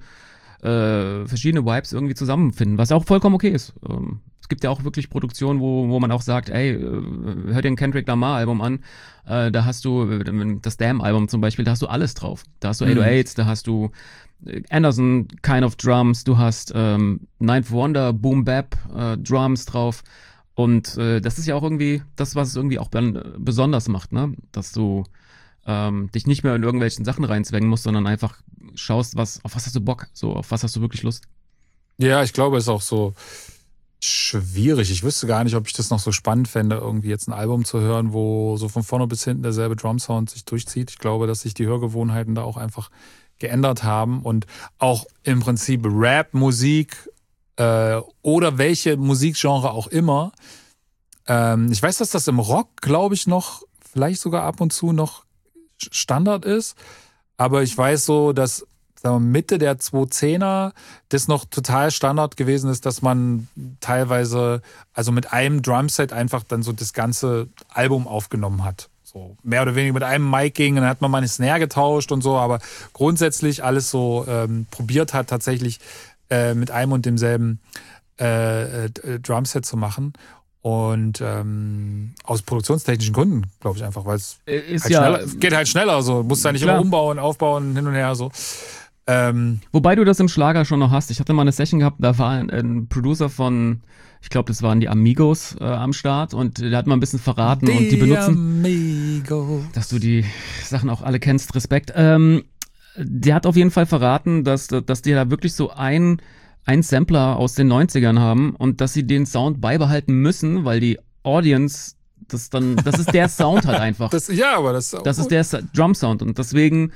Vibes irgendwie zusammenfinden, was auch vollkommen okay ist. Es gibt ja auch wirklich Produktionen, wo man auch sagt, ey, hör dir ein Kendrick Lamar Album an, da hast du das Damn Album zum Beispiel, da hast du alles drauf. Da hast du 808s, da hast du Anderson Kind of Drums, du hast Ninth Wonder Boom Bap Drums drauf. Und das ist ja auch irgendwie das, was es irgendwie auch besonders macht, ne? Dass du dich nicht mehr in irgendwelchen Sachen reinzwängen musst, sondern einfach schaust, auf was hast du Bock, so, auf was hast du wirklich Lust. Ja, ich glaube, es ist auch so schwierig. Ich wüsste gar nicht, ob ich das noch so spannend fände, irgendwie jetzt ein Album zu hören, wo so von vorne bis hinten derselbe Drumsound sich durchzieht. Ich glaube, dass sich die Hörgewohnheiten da auch einfach geändert haben und auch im Prinzip Rap-Musik oder welche Musikgenre auch immer. Ich weiß, dass das im Rock, glaube ich, noch, vielleicht sogar ab und zu noch Standard ist. Aber ich weiß so, dass, sagen wir, Mitte der 2010er das noch total Standard gewesen ist, dass man teilweise, also mit einem Drumset einfach dann so das ganze Album aufgenommen hat. So mehr oder weniger mit einem Mic ging, dann hat man mal eine Snare getauscht und so, aber grundsätzlich alles so probiert hat, tatsächlich mit einem und demselben Drumset zu machen. Und aus produktionstechnischen Gründen, glaube ich einfach, weil es geht halt schneller. So. Du musst da nicht immer umbauen, aufbauen, hin und her. So. Wobei du das im Schlager schon noch hast. Ich hatte mal eine Session gehabt, da war ein Producer von, ich glaube, das waren die Amigos am Start, und der hat mal ein bisschen verraten, und die benutzen, Amigo. Dass du die Sachen auch alle kennst, Respekt. Der hat auf jeden Fall verraten, dass die da wirklich so ein Sampler aus den 90ern haben und dass sie den Sound beibehalten müssen, weil die Audience das ist der Sound halt einfach. Das ist der Drum-Sound, und deswegen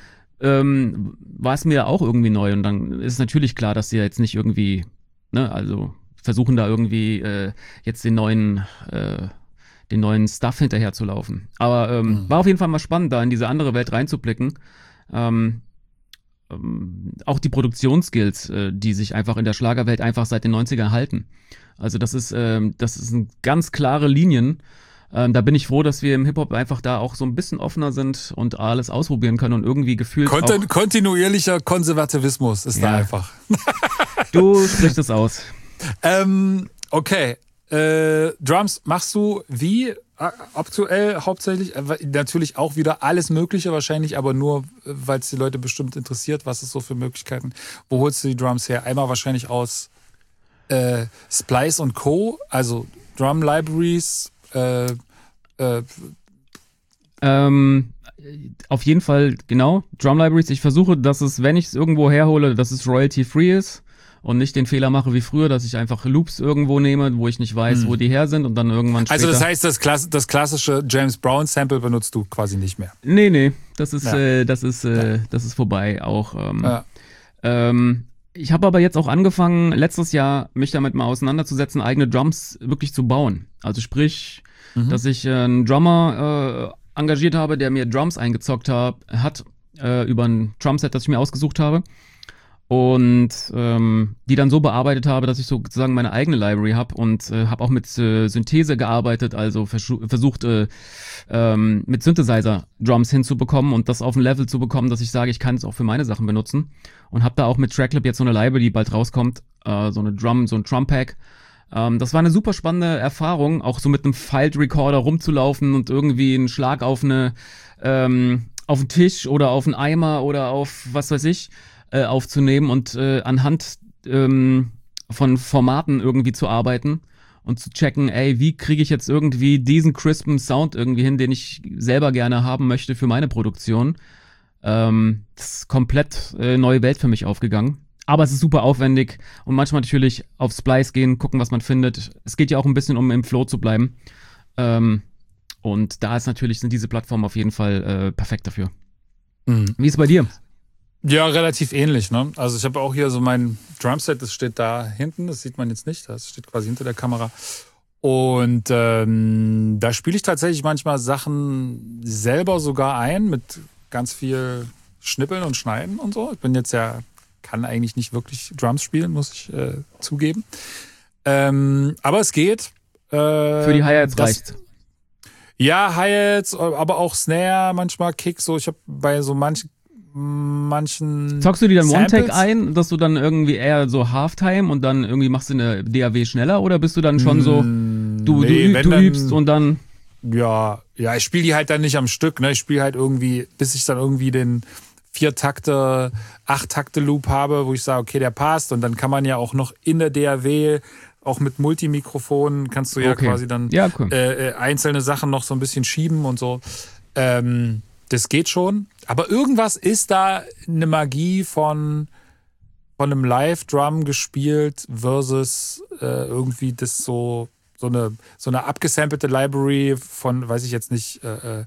war es mir auch irgendwie neu, und dann ist natürlich klar, dass sie ja jetzt nicht irgendwie, ne, also versuchen da irgendwie jetzt den neuen Stuff hinterher zu laufen. Aber war auf jeden Fall mal spannend, da in diese andere Welt reinzublicken. Auch die Produktionsskills, die sich einfach in der Schlagerwelt einfach seit den 90ern halten. Also das sind ganz klare Linien. Da bin ich froh, dass wir im Hip-Hop einfach da auch so ein bisschen offener sind und alles ausprobieren können und irgendwie gefühlt kontinuierlicher Konservativismus ist da einfach. Du sprichst es aus. Okay. Drums machst du wie aktuell hauptsächlich? Natürlich auch wieder alles Mögliche wahrscheinlich, aber nur, weil es die Leute bestimmt interessiert, was es so für Möglichkeiten. Wo holst du die Drums her? Einmal wahrscheinlich aus Splice und Co., also Drum Libraries, Auf jeden Fall, genau, Drum Libraries. Ich versuche, dass es, wenn ich es irgendwo herhole, dass es royalty-free ist und nicht den Fehler mache wie früher, dass ich einfach Loops irgendwo nehme, wo ich nicht weiß, wo die her sind und dann irgendwann später... Also das heißt, das klassische James Brown Sample benutzt du quasi nicht mehr? Nee, das ist vorbei auch. Ich habe aber jetzt auch angefangen, letztes Jahr mich damit mal auseinanderzusetzen, eigene Drums wirklich zu bauen. Also sprich, dass ich einen Drummer engagiert habe, der mir Drums eingezockt hat über ein Drumset, das ich mir ausgesucht habe. Und die dann so bearbeitet habe, dass ich sozusagen meine eigene Library habe und habe auch mit Synthese gearbeitet, also versucht mit Synthesizer-Drums hinzubekommen und das auf ein Level zu bekommen, dass ich sage, ich kann es auch für meine Sachen benutzen. Und habe da auch mit Tracklab jetzt so eine Library, die bald rauskommt, so ein Drum-Pack. Das war eine super spannende Erfahrung, auch so mit einem Filed-Recorder rumzulaufen und irgendwie einen Schlag auf einen Tisch oder auf einen Eimer oder auf was weiß ich aufzunehmen und anhand von Formaten irgendwie zu arbeiten und zu checken, ey, wie kriege ich jetzt irgendwie diesen crispen Sound irgendwie hin, den ich selber gerne haben möchte für meine Produktion. Das ist komplett neue Welt für mich aufgegangen. Aber es ist super aufwendig und manchmal natürlich auf Splice gehen, gucken, was man findet. Es geht ja auch ein bisschen um im Flow zu bleiben. Und da sind diese Plattformen auf jeden Fall perfekt dafür. Wie ist es bei dir? Ja, relativ ähnlich, ne? Also ich habe auch hier so mein Drumset, das steht da hinten, das sieht man jetzt nicht, das steht quasi hinter der Kamera. Und da spiele ich tatsächlich manchmal Sachen selber sogar ein, mit ganz viel Schnippeln und Schneiden und so. Ich bin jetzt kann eigentlich nicht wirklich Drums spielen, muss ich zugeben. Aber es geht. Für die Hi-Hats reicht. Ja, Hi-Hats, aber auch Snare, manchmal Kick. So, ich habe bei so manchen zockst du die dann Samples One-Take ein, dass du dann irgendwie eher so Halftime und dann irgendwie machst du eine DAW schneller oder bist du dann schon so, du übst und dann... Ja, ich spiele die halt dann nicht am Stück, ne? Ich spiele halt irgendwie, bis ich dann irgendwie den 4-Takte, 8-Takte-Loop habe, wo ich sage, okay, der passt. Und dann kann man ja auch noch in der DAW, auch mit Multimikrofonen, kannst du ja quasi dann einzelne Sachen noch so ein bisschen schieben und so. Das geht schon. Aber irgendwas ist da eine Magie von einem Live-Drum gespielt versus irgendwie das so eine abgesampelte Library von, weiß ich jetzt nicht,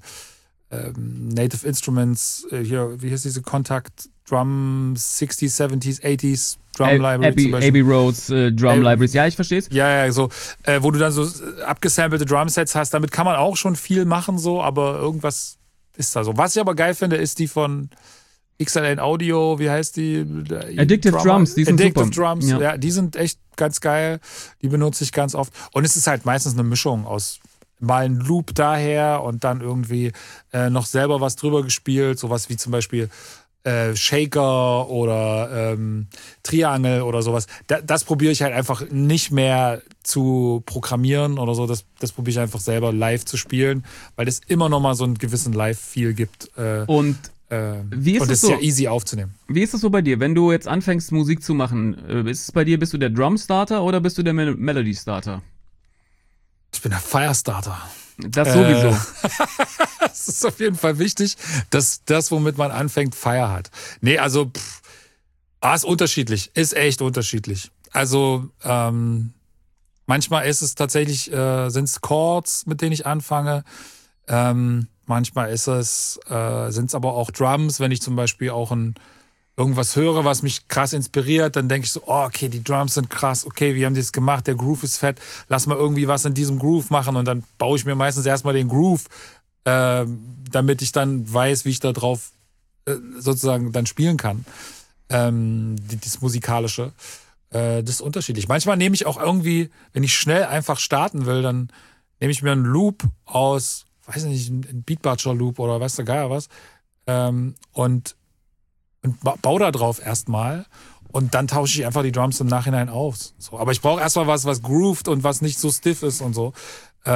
Native Instruments, hier, wie heißt diese Contact Drum 60s, 70s, 80s Drum Library zum Beispiel. Abbey Roads Drum Libraries, ja, ich verstehe es. Ja, so, wo du dann so abgesampelte Drumsets hast, damit kann man auch schon viel machen, so, aber irgendwas ist da so. Was ich aber geil finde, ist die von XLN Audio, wie heißt die? Addictive Drums, die sind Addictive super. Drums, ja, die sind echt ganz geil. Die benutze ich ganz oft. Und es ist halt meistens eine Mischung aus mal ein Loop daher und dann irgendwie noch selber was drüber gespielt. Sowas wie zum Beispiel Shaker oder Triangle oder sowas. Das probiere ich halt einfach nicht mehr zu programmieren oder so. Das probiere ich einfach selber live zu spielen, weil es immer noch mal so einen gewissen Live-Feel gibt. Und wie ist und es ist so? ja easy aufzunehmen. Wie ist es so bei dir, wenn du jetzt anfängst, Musik zu machen? Ist es bei dir, bist du der Drum-Starter oder bist du der Melody-Starter? Ich bin der Firestarter. Das sowieso. Das ist auf jeden Fall wichtig, dass das, womit man anfängt, Fire hat. Nee, also ist unterschiedlich. Ist echt unterschiedlich. Also manchmal ist es tatsächlich, sind es Chords, mit denen ich anfange. Manchmal sind es aber auch Drums, wenn ich zum Beispiel auch irgendwas höre, was mich krass inspiriert, dann denke ich so, oh, okay, die Drums sind krass, okay, wie haben die das gemacht, der Groove ist fett, lass mal irgendwie was in diesem Groove machen und dann baue ich mir meistens erstmal den Groove, damit ich dann weiß, wie ich da drauf sozusagen dann spielen kann. Das Musikalische. Das ist unterschiedlich. Manchmal nehme ich auch irgendwie, wenn ich schnell einfach starten will, dann nehme ich mir einen Loop aus, weiß nicht, einen Beatbutcher-Loop oder weiß der Geier was, und baue da drauf erstmal und dann tausche ich einfach die Drums im Nachhinein aus. So, aber ich brauche erstmal was grooved und was nicht so stiff ist und so.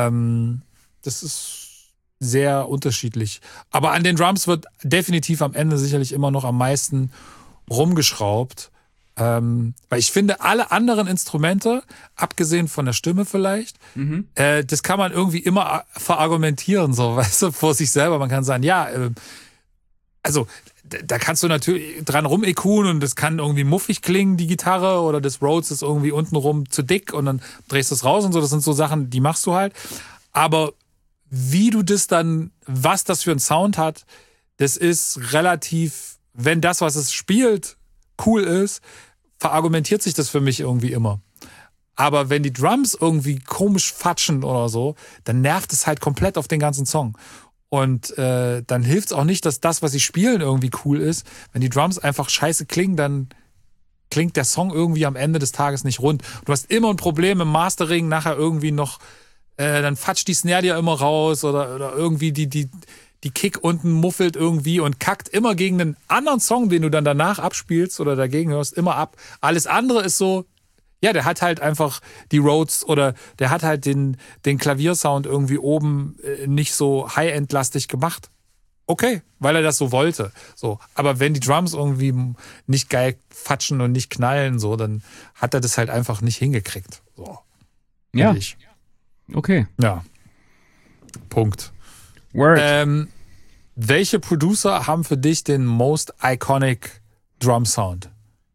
Das ist sehr unterschiedlich. Aber an den Drums wird definitiv am Ende sicherlich immer noch am meisten rumgeschraubt. Weil ich finde, alle anderen Instrumente, abgesehen von der Stimme vielleicht, das kann man irgendwie immer verargumentieren, so, weißt du, vor sich selber. Man kann sagen, ja, also da kannst du natürlich dran rum-EQen und das kann irgendwie muffig klingen, die Gitarre, oder das Rhodes ist irgendwie untenrum zu dick und dann drehst du es raus und so. Das sind so Sachen, die machst du halt. Aber wie du das dann, was das für einen Sound hat, das ist relativ, wenn das, was es spielt, cool ist, verargumentiert sich das für mich irgendwie immer. Aber wenn die Drums irgendwie komisch fatschen oder so, dann nervt es halt komplett auf den ganzen Song. Und dann hilft es auch nicht, dass das, was sie spielen, irgendwie cool ist. Wenn die Drums einfach scheiße klingen, dann klingt der Song irgendwie am Ende des Tages nicht rund. Du hast immer ein Problem im Mastering, nachher irgendwie noch, dann fatscht die Snare dir immer raus oder irgendwie die Kick unten muffelt irgendwie und kackt immer gegen einen anderen Song, den du dann danach abspielst oder dagegen hörst, immer ab. Alles andere ist so, ja, der hat halt einfach die Rhodes oder der hat halt den Klaviersound irgendwie oben nicht so High-End-lastig gemacht. Okay, weil er das so wollte. So, aber wenn die Drums irgendwie nicht geil fatschen und nicht knallen, so, dann hat er das halt einfach nicht hingekriegt. So. Ja. Ehrlich. Okay. Ja. Punkt. Word. Welche Producer haben für dich den most iconic Drum Sound?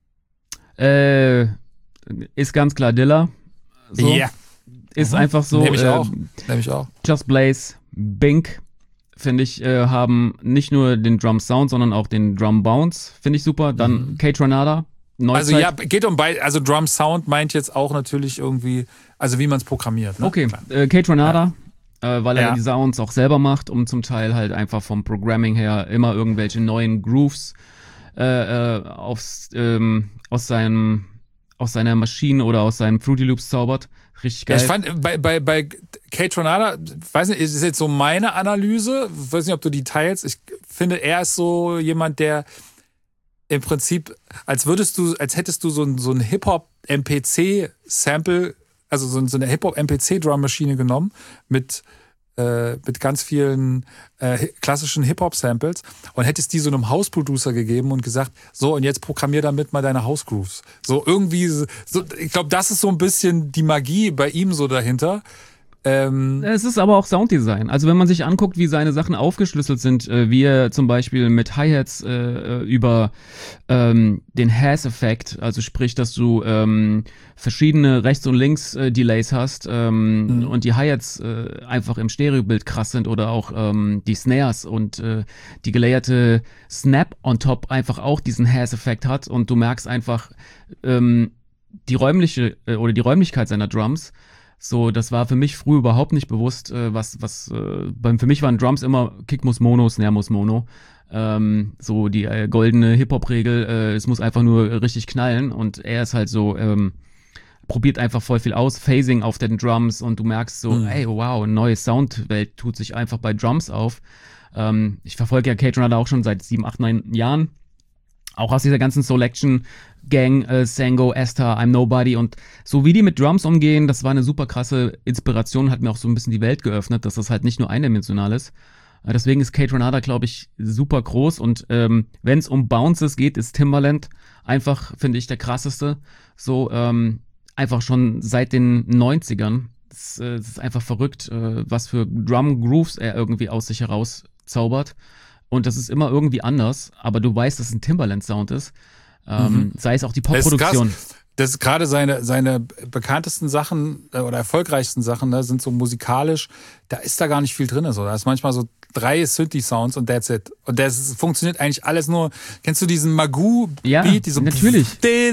Ist ganz klar Dilla. So. Ja. Ist einfach so. Nehme ich auch. Just Blaze, Bink, finde ich, haben nicht nur den Drum Sound, sondern auch den Drum Bounce. Finde ich super. Dann Kaytranada. Neuzeit. Also ja, geht um beide. Also Drum Sound meint jetzt auch natürlich irgendwie, also wie man es programmiert. Ne? Okay, Kaytranada. Weil er die Sounds auch selber macht, um zum Teil halt einfach vom Programming her immer irgendwelche neuen Grooves aus seiner Maschine oder aus seinen Fruity Loops zaubert. Richtig geil. Ja, ich fand bei Kaytranada, weiß nicht, ist jetzt so meine Analyse, weiß nicht, ob du die teilst. Ich finde, er ist so jemand, der im Prinzip, als hättest du so ein Hip-Hop-MPC-Sample, also so eine Hip-Hop-MPC-Drum-Maschine genommen mit ganz vielen klassischen Hip-Hop-Samples und hättest die so einem House-Producer gegeben und gesagt, so, und jetzt programmier damit mal deine House-Grooves. So irgendwie, so, ich glaube, das ist so ein bisschen die Magie bei ihm so dahinter. Es ist aber auch Sounddesign. Also wenn man sich anguckt, wie seine Sachen aufgeschlüsselt sind, wie er zum Beispiel mit Hi-Hats über den Has-Effekt, also sprich, dass du verschiedene Rechts- und Links-Delays hast und die Hi-Hats einfach im Stereobild krass sind oder auch die Snares und die gelayerte Snap on top einfach auch diesen Has-Effekt hat und du merkst einfach die Räumlichkeit seiner Drums. So, das war für mich früh überhaupt nicht bewusst, für mich waren Drums immer Kick muss Mono, Snare muss Mono. So die goldene Hip-Hop-Regel, es muss einfach nur richtig knallen und er ist halt so, probiert einfach voll viel aus, Phasing auf den Drums und du merkst so, ey, wow, eine neue Soundwelt tut sich einfach bei Drums auf. Ich verfolge ja Kaytranada auch schon seit 7, 8, 9 Jahren. Auch aus dieser ganzen Selection-Gang, Sango, Esther, I'm Nobody und so wie die mit Drums umgehen, das war eine super krasse Inspiration, hat mir auch so ein bisschen die Welt geöffnet, dass das halt nicht nur eindimensional ist. Deswegen ist Kaytranada, glaube ich, super groß und wenn es um Bounces geht, ist Timbaland einfach, finde ich, der krasseste. So einfach schon seit den 90ern. Es ist einfach verrückt, was für Drum-Grooves er irgendwie aus sich heraus zaubert. Und das ist immer irgendwie anders, aber du weißt, dass es ein Timbaland-Sound ist. Sei es auch die Popproduktion. Das ist gerade seine bekanntesten Sachen oder erfolgreichsten Sachen, ne, sind so musikalisch, da ist da gar nicht viel drin. So. Da ist manchmal so 3 Synthi-Sounds und that's it. Und das funktioniert eigentlich alles nur. Kennst du diesen Magoo-Beat? Ja, natürlich.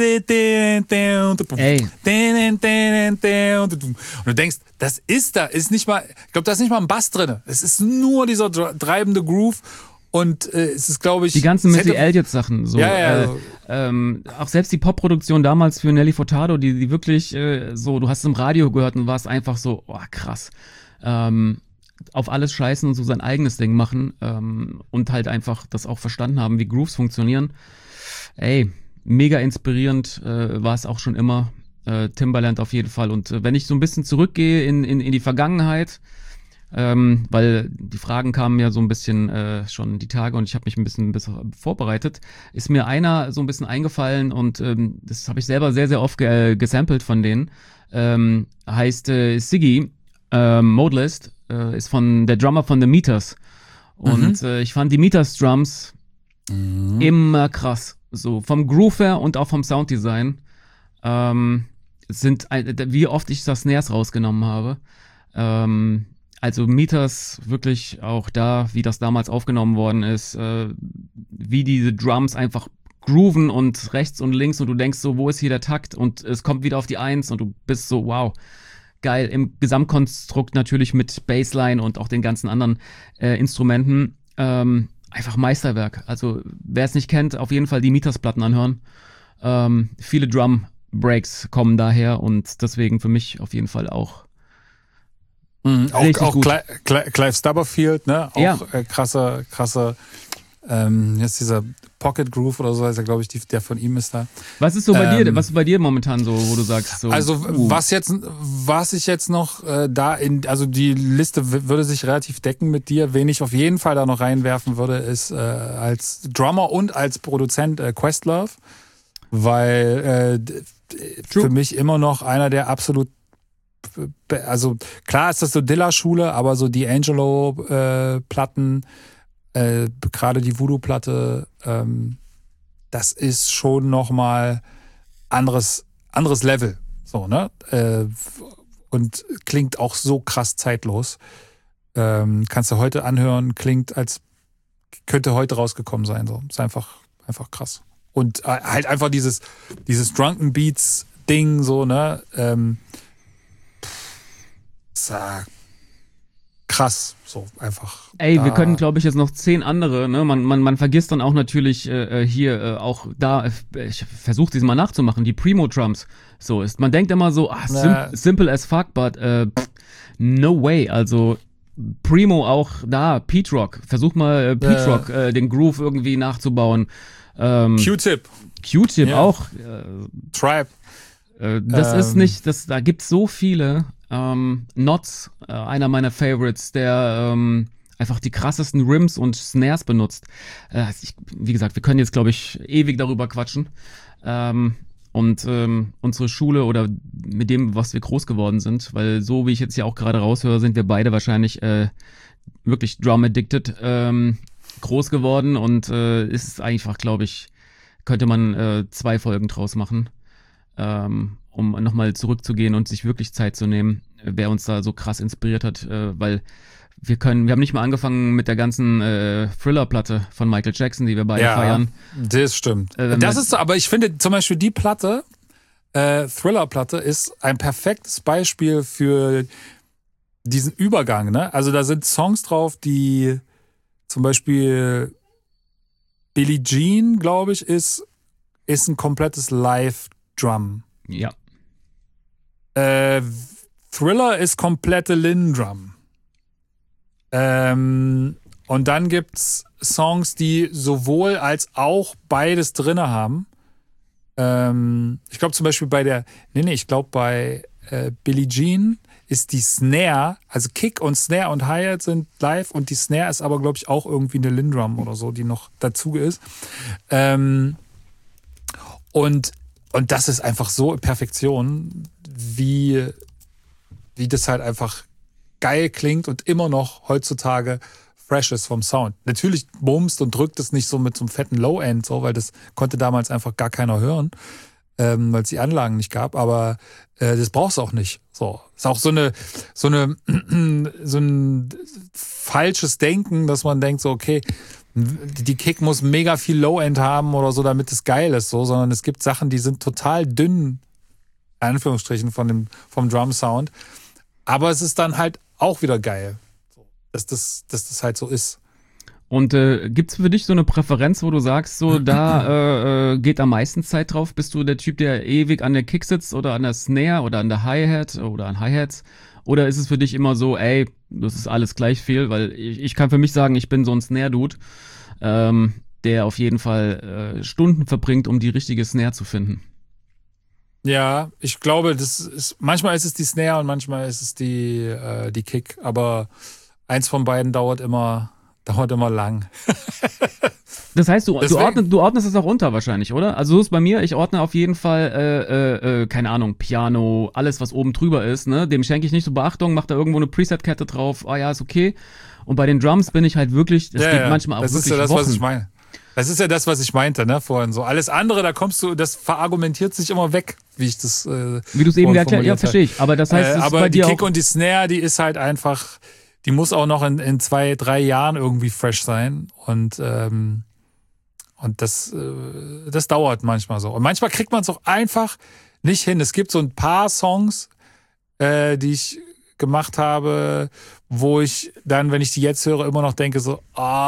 Ey. Und du denkst, das ist nicht mal, ich glaube, da ist nicht mal ein Bass drin. Es ist nur dieser treibende Groove. Und es ist, glaube ich... Die ganzen Missy Elliott-Sachen. So, auch selbst die Popproduktion damals für Nelly Furtado, die wirklich so, du hast es im Radio gehört und warst einfach so, oh krass. Auf alles scheißen und so sein eigenes Ding machen und halt einfach das auch verstanden haben, wie Grooves funktionieren. Ey, mega inspirierend war es auch schon immer. Timbaland auf jeden Fall. Und wenn ich so ein bisschen zurückgehe in die Vergangenheit, weil die Fragen kamen ja so ein bisschen schon die Tage und ich habe mich ein bisschen vorbereitet, ist mir einer so ein bisschen eingefallen und das habe ich selber sehr, sehr oft gesampelt von denen. Heißt Siggy Modelist, ist von der Drummer von The Meters. Und ich fand die Meters Drums immer krass. So vom Groove her und auch vom Sounddesign. Wie oft ich das Snares rausgenommen habe. Also Meters wirklich auch da, wie das damals aufgenommen worden ist, wie diese Drums einfach grooven und rechts und links und du denkst so, wo ist hier der Takt? Und es kommt wieder auf die Eins und du bist so, wow, geil. Im Gesamtkonstrukt natürlich mit Bassline und auch den ganzen anderen Instrumenten. Einfach Meisterwerk. Also wer es nicht kennt, auf jeden Fall die Meters-Platten anhören. Viele Drum-Breaks kommen daher und deswegen für mich auf jeden Fall auch auch Clive Stubberfield, ne? Auch ja. Krasse, jetzt dieser Pocket Groove oder so, heißt ja, glaube ich, der von ihm ist da. Was ist so bei dir, was ist bei dir momentan so, wo du sagst so? Also was ich jetzt noch also die Liste würde sich relativ decken mit dir. Wen ich auf jeden Fall da noch reinwerfen würde, ist als Drummer und als Produzent Questlove, weil für mich immer noch einer der absolut, also klar ist das so Dilla-Schule, aber so die Angelo-Platten, gerade die Voodoo-Platte, das ist schon nochmal anderes Level. So, ne? Und klingt auch so krass zeitlos. Kannst du heute anhören, klingt, als könnte heute rausgekommen sein. So. Ist einfach krass. Und halt einfach dieses Drunken Beats-Ding, so, ne? Krass, so einfach. Ey, wir können, glaube ich, jetzt noch 10 andere, ne? Man vergisst dann auch natürlich hier auch da, ich versuche diesmal nachzumachen, die Primo-Drums. So ist. Man denkt immer so, simple as fuck, but no way. Also Primo auch da, Pete Rock. Versuch mal Pete Rock, den Groove irgendwie nachzubauen. Q-Tip yeah. Auch. Tribe. Das ist nicht, da gibt's so viele. Notz, einer meiner Favorites, der einfach die krassesten Rims und Snares benutzt. Wie gesagt, wir können jetzt, glaube ich, ewig darüber quatschen. Und unsere Schule oder mit dem, was wir groß geworden sind, weil so wie ich jetzt hier auch gerade raushöre, sind wir beide wahrscheinlich wirklich Drum-addicted groß geworden und ist einfach, glaube ich, könnte man 2 Folgen draus machen. Um nochmal zurückzugehen und sich wirklich Zeit zu nehmen, wer uns da so krass inspiriert hat, weil wir haben nicht mal angefangen mit der ganzen Thriller-Platte von Michael Jackson, die wir beide feiern. Das stimmt. Das ist so, aber ich finde zum Beispiel die Platte, Thriller-Platte, ist ein perfektes Beispiel für diesen Übergang, ne? Also da sind Songs drauf, die zum Beispiel Billie Jean, glaube ich, ist ein komplettes Live-Drum. Ja. Thriller ist komplette Linn-Drum. Und dann gibt's Songs, die sowohl als auch beides drinne haben. Ich glaube zum Beispiel bei Billie Jean ist die Snare, also Kick und Snare und Hi-Hat sind live und die Snare ist aber, glaube ich, auch irgendwie eine Linn-Drum oder so, die noch dazu ist. Und das ist einfach so in Perfektion, wie das halt einfach geil klingt und immer noch heutzutage fresh ist vom Sound. Natürlich bumst und drückt es nicht so mit so einem fetten Low-End, so, weil das konnte damals einfach gar keiner hören, weil es die Anlagen nicht gab, aber das brauchst du auch nicht. So. Ist auch so ein falsches Denken, dass man denkt so, okay, die Kick muss mega viel Low-End haben oder so, damit es geil ist, so, sondern es gibt Sachen, die sind total dünn, in Anführungsstrichen, vom Drum-Sound. Aber es ist dann halt auch wieder geil, dass das halt so ist. Und gibt's für dich so eine Präferenz, wo du sagst, so da geht am meisten Zeit drauf? Bist du der Typ, der ewig an der Kick sitzt oder an der Snare oder an der Hi-Hat oder an Hi-Hats? Oder ist es für dich immer so, ey, das ist alles gleich viel? Weil ich kann für mich sagen, ich bin so ein Snare-Dude, der auf jeden Fall Stunden verbringt, um die richtige Snare zu finden. Ja, ich glaube, manchmal ist es die Snare und manchmal ist es die Kick, aber eins von beiden dauert immer lang. Das heißt, du Deswegen- ordnest es auch unter wahrscheinlich, oder? Also so ist bei mir, ich ordne auf jeden Fall, keine Ahnung, Piano, alles, was oben drüber ist, ne? Dem schenke ich nicht so Beachtung, mach da irgendwo eine Preset-Kette drauf, ja, ist okay. Und bei den Drums bin ich halt wirklich, das geht manchmal auch das wirklich ist ja das, Wochen. was ich meine. Das ist ja das, was ich meinte, ne, vorhin so. Alles andere, da kommst du, das verargumentiert sich immer weg, wie ich das Wie du es eben erklärt, ja, verstehe ich. Aber das heißt, es ist aber bei die dir Kick auch, und die Snare, die ist halt einfach, die muss auch noch in 2-3 Jahren irgendwie fresh sein. Und das dauert manchmal so. Und manchmal kriegt man es auch einfach nicht hin. Es gibt so ein paar Songs, die ich gemacht habe, wo ich dann, wenn ich die jetzt höre, immer noch denke so,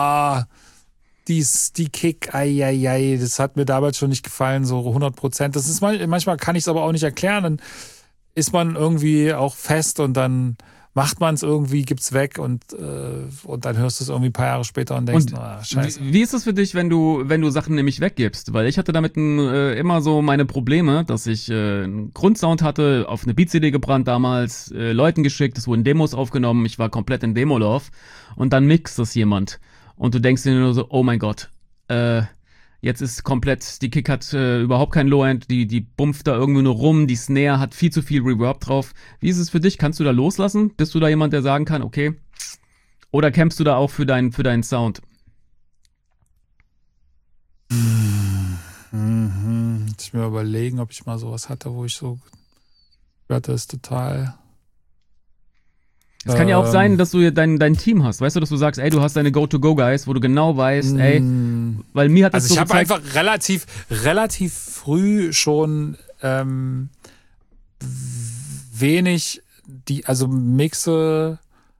die Kick, ai, das hat mir damals schon nicht gefallen, so 100%. Das ist manchmal kann ich es aber auch nicht erklären. Dann ist man irgendwie auch fest und dann macht man es irgendwie, gibt's weg und dann hörst du es irgendwie ein paar Jahre später und denkst, scheiße. wie ist es für dich, wenn du Sachen nämlich weggibst? Weil ich hatte damit immer so meine Probleme, dass ich einen Grundsound hatte, auf eine Beat-CD gebrannt damals, Leuten geschickt, es wurden Demos aufgenommen, ich war komplett in Demo-Love und dann mixt das jemand und du denkst dir nur so, oh mein Gott, jetzt ist komplett, die Kick hat überhaupt kein Low-End, die bumpft da irgendwie nur rum, die Snare hat viel zu viel Reverb drauf. Wie ist es für dich? Kannst du da loslassen? Bist du da jemand, der sagen kann, okay? Oder kämpfst du da auch für deinen Sound? Muss ich mir überlegen, ob ich mal sowas hatte, wo ich so hörte, ist total. Es kann ja auch sein, dass du dein Team hast, weißt du, dass du sagst, ey, du hast deine Go-to-Go-Guys, wo du genau weißt, ey, weil mir hat das Also so ich habe gezeigt, einfach relativ früh schon wenig also Mixe,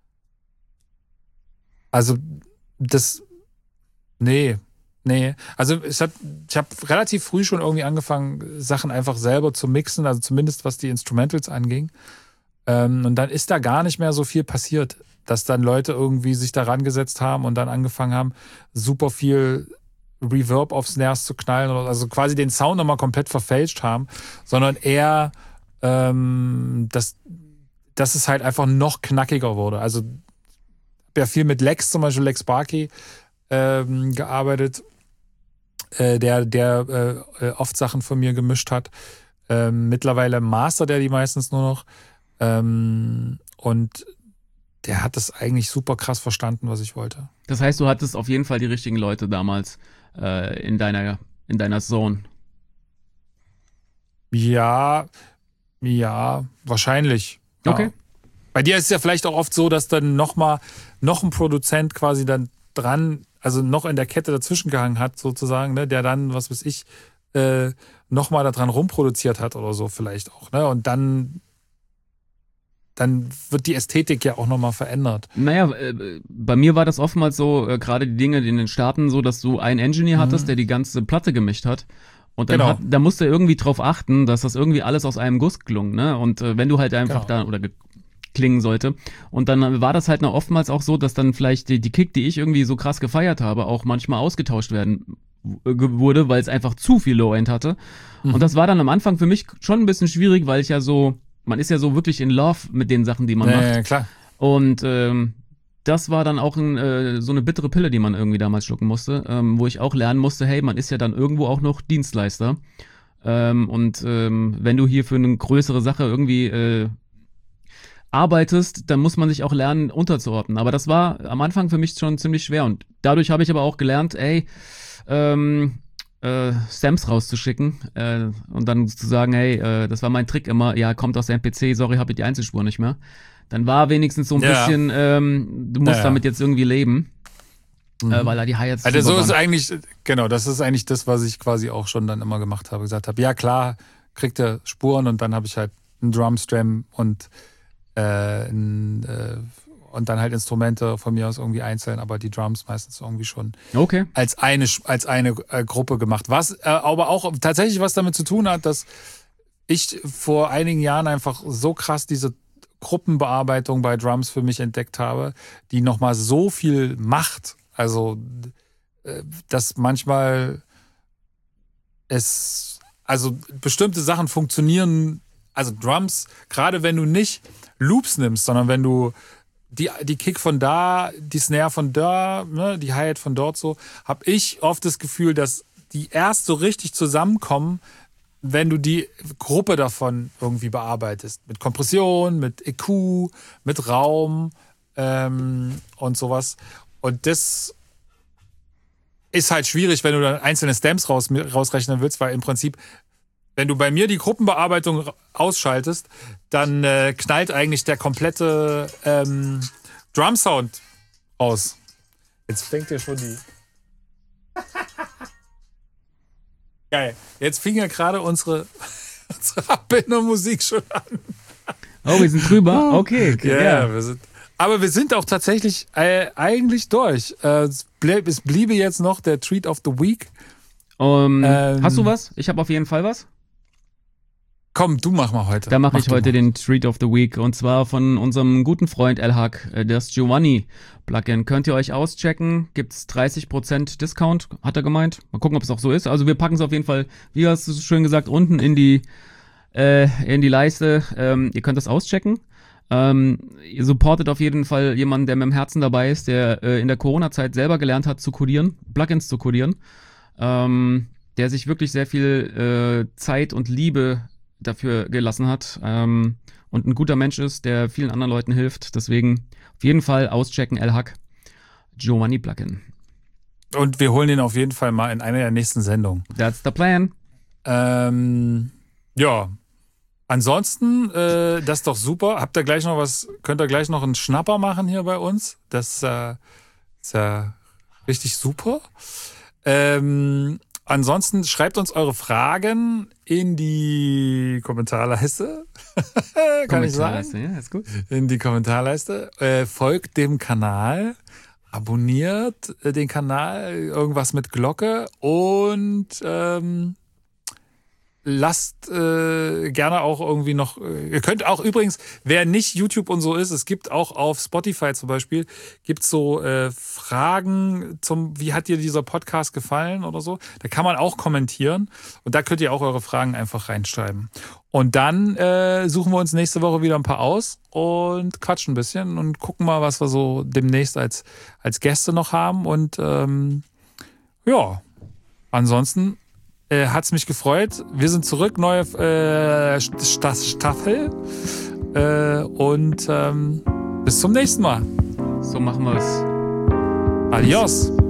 also das, nee. Also ich hab relativ früh schon irgendwie angefangen, Sachen einfach selber zu mixen, also zumindest was die Instrumentals anging. Und dann ist da gar nicht mehr so viel passiert, dass dann Leute irgendwie sich da rangesetzt haben und dann angefangen haben, super viel Reverb auf Snares zu knallen, oder also quasi den Sound nochmal komplett verfälscht haben, sondern eher, dass es halt einfach noch knackiger wurde. Also ich habe ja viel mit Lex, zum Beispiel Lex Barkey, gearbeitet, der oft Sachen von mir gemischt hat. Mittlerweile mastert er die meistens nur noch. Und der hat das eigentlich super krass verstanden, was ich wollte. das heißt, du hattest auf jeden Fall die richtigen Leute damals in deiner Zone. Ja, wahrscheinlich. Ja. Okay. Bei dir ist es ja vielleicht auch oft so, dass dann noch ein Produzent quasi dann dran, also noch in der Kette dazwischen gehangen hat, sozusagen, ne, der dann, was weiß ich, nochmal da dran rumproduziert hat oder so vielleicht auch, ne? Und dann wird die Ästhetik ja auch nochmal verändert. Naja, bei mir war das oftmals so, gerade die Dinge in den Staaten so, dass du einen Engineer hattest, der die ganze Platte gemischt hat. Und dann Genau. da musst du irgendwie drauf achten, dass das irgendwie alles aus einem Guss klung, ne? Und wenn du halt einfach klingen sollte. Und dann war das halt noch oftmals auch so, dass dann vielleicht die Kick, die ich irgendwie so krass gefeiert habe, auch manchmal ausgetauscht werden wurde, weil es einfach zu viel Low-End hatte. Und das war dann am Anfang für mich schon ein bisschen schwierig, weil man ist ja so wirklich in Love mit den Sachen, die man macht. Ja, klar. Und das war dann auch so eine bittere Pille, die man irgendwie damals schlucken musste, wo ich auch lernen musste, hey, man ist ja dann irgendwo auch noch Dienstleister. Wenn du hier für eine größere Sache irgendwie arbeitest, dann muss man sich auch lernen, unterzuordnen. Aber das war am Anfang für mich schon ziemlich schwer. Und dadurch habe ich aber auch gelernt, ey, Stamps rauszuschicken und dann zu sagen, hey, das war mein Trick immer, ja, kommt aus der MPC, sorry, habe ich die Einzelspur nicht mehr. Dann war wenigstens so ein bisschen, du musst damit jetzt irgendwie leben, weil da die Hi-Hats Also so waren. ist eigentlich, genau, das ist eigentlich das, was ich quasi auch schon dann immer gemacht habe. Gesagt habe, ja klar, kriegt er Spuren und dann habe ich halt einen Drumstram und dann halt Instrumente von mir aus irgendwie einzeln, aber die Drums meistens irgendwie schon Okay. als eine Gruppe gemacht. Was aber auch tatsächlich was damit zu tun hat, dass ich vor einigen Jahren einfach so krass diese Gruppenbearbeitung bei Drums für mich entdeckt habe, die nochmal so viel macht. Also, dass manchmal also bestimmte Sachen funktionieren, also Drums, gerade wenn du nicht Loops nimmst, sondern wenn du die Kick von da, die Snare von da, ne, die Hi-Hat von dort so, habe ich oft das Gefühl, dass die erst so richtig zusammenkommen, wenn du die Gruppe davon irgendwie bearbeitest. Mit Kompression, mit EQ, mit Raum und sowas. Und das ist halt schwierig, wenn du dann einzelne Stems rausrechnen willst, weil im Prinzip, wenn du bei mir die Gruppenbearbeitung ausschaltest, dann knallt eigentlich der komplette Drum-Sound raus. Jetzt fängt ja schon die... Geil. Jetzt fing ja gerade unsere Abbindermusik schon an. Oh, wir sind drüber? Okay. Ja, aber wir sind auch tatsächlich eigentlich durch. Es bliebe jetzt noch der Treat of the Week. Hast du was? Ich habe auf jeden Fall was. Komm, du mach mal heute. Da mache ich heute den Treat of the Week. Und zwar von unserem guten Freund El-Haq, das Giovanni-Plugin. Könnt ihr euch auschecken. Gibt's 30% Discount, hat er gemeint. Mal gucken, ob es auch so ist. Also wir packen es auf jeden Fall, wie hast du schön gesagt, unten in die Leiste. Ihr könnt das auschecken. Ihr supportet auf jeden Fall jemanden, der mit dem Herzen dabei ist, der in der Corona-Zeit selber gelernt hat zu codieren, Plugins zu codieren. Der sich wirklich sehr viel Zeit und Liebe dafür gelassen hat und ein guter Mensch ist, der vielen anderen Leuten hilft. Deswegen auf jeden Fall auschecken, El-Haq, Giovanni Plugin. Und wir holen ihn auf jeden Fall mal in einer der nächsten Sendungen. That's the plan. Ja. Ansonsten, das ist doch super. Habt ihr gleich noch was, könnt ihr gleich noch einen Schnapper machen hier bei uns? Das ist ja richtig super. Ansonsten schreibt uns eure Fragen in die Kommentarleiste. Kann ich sagen? Ja, ist gut. In die Kommentarleiste. Folgt dem Kanal. Abonniert den Kanal. Irgendwas mit Glocke. Und lasst gerne auch irgendwie noch, ihr könnt auch übrigens, wer nicht YouTube und so ist, es gibt auch auf Spotify zum Beispiel, gibt so Fragen zum, wie hat dir dieser Podcast gefallen oder so, da kann man auch kommentieren und da könnt ihr auch eure Fragen einfach reinschreiben. Und dann suchen wir uns nächste Woche wieder ein paar aus und quatschen ein bisschen und gucken mal, was wir so demnächst als Gäste noch haben und ja, ansonsten hat's mich gefreut. Wir sind zurück, neue Staffel. Und bis zum nächsten Mal. So machen wir's. Adios.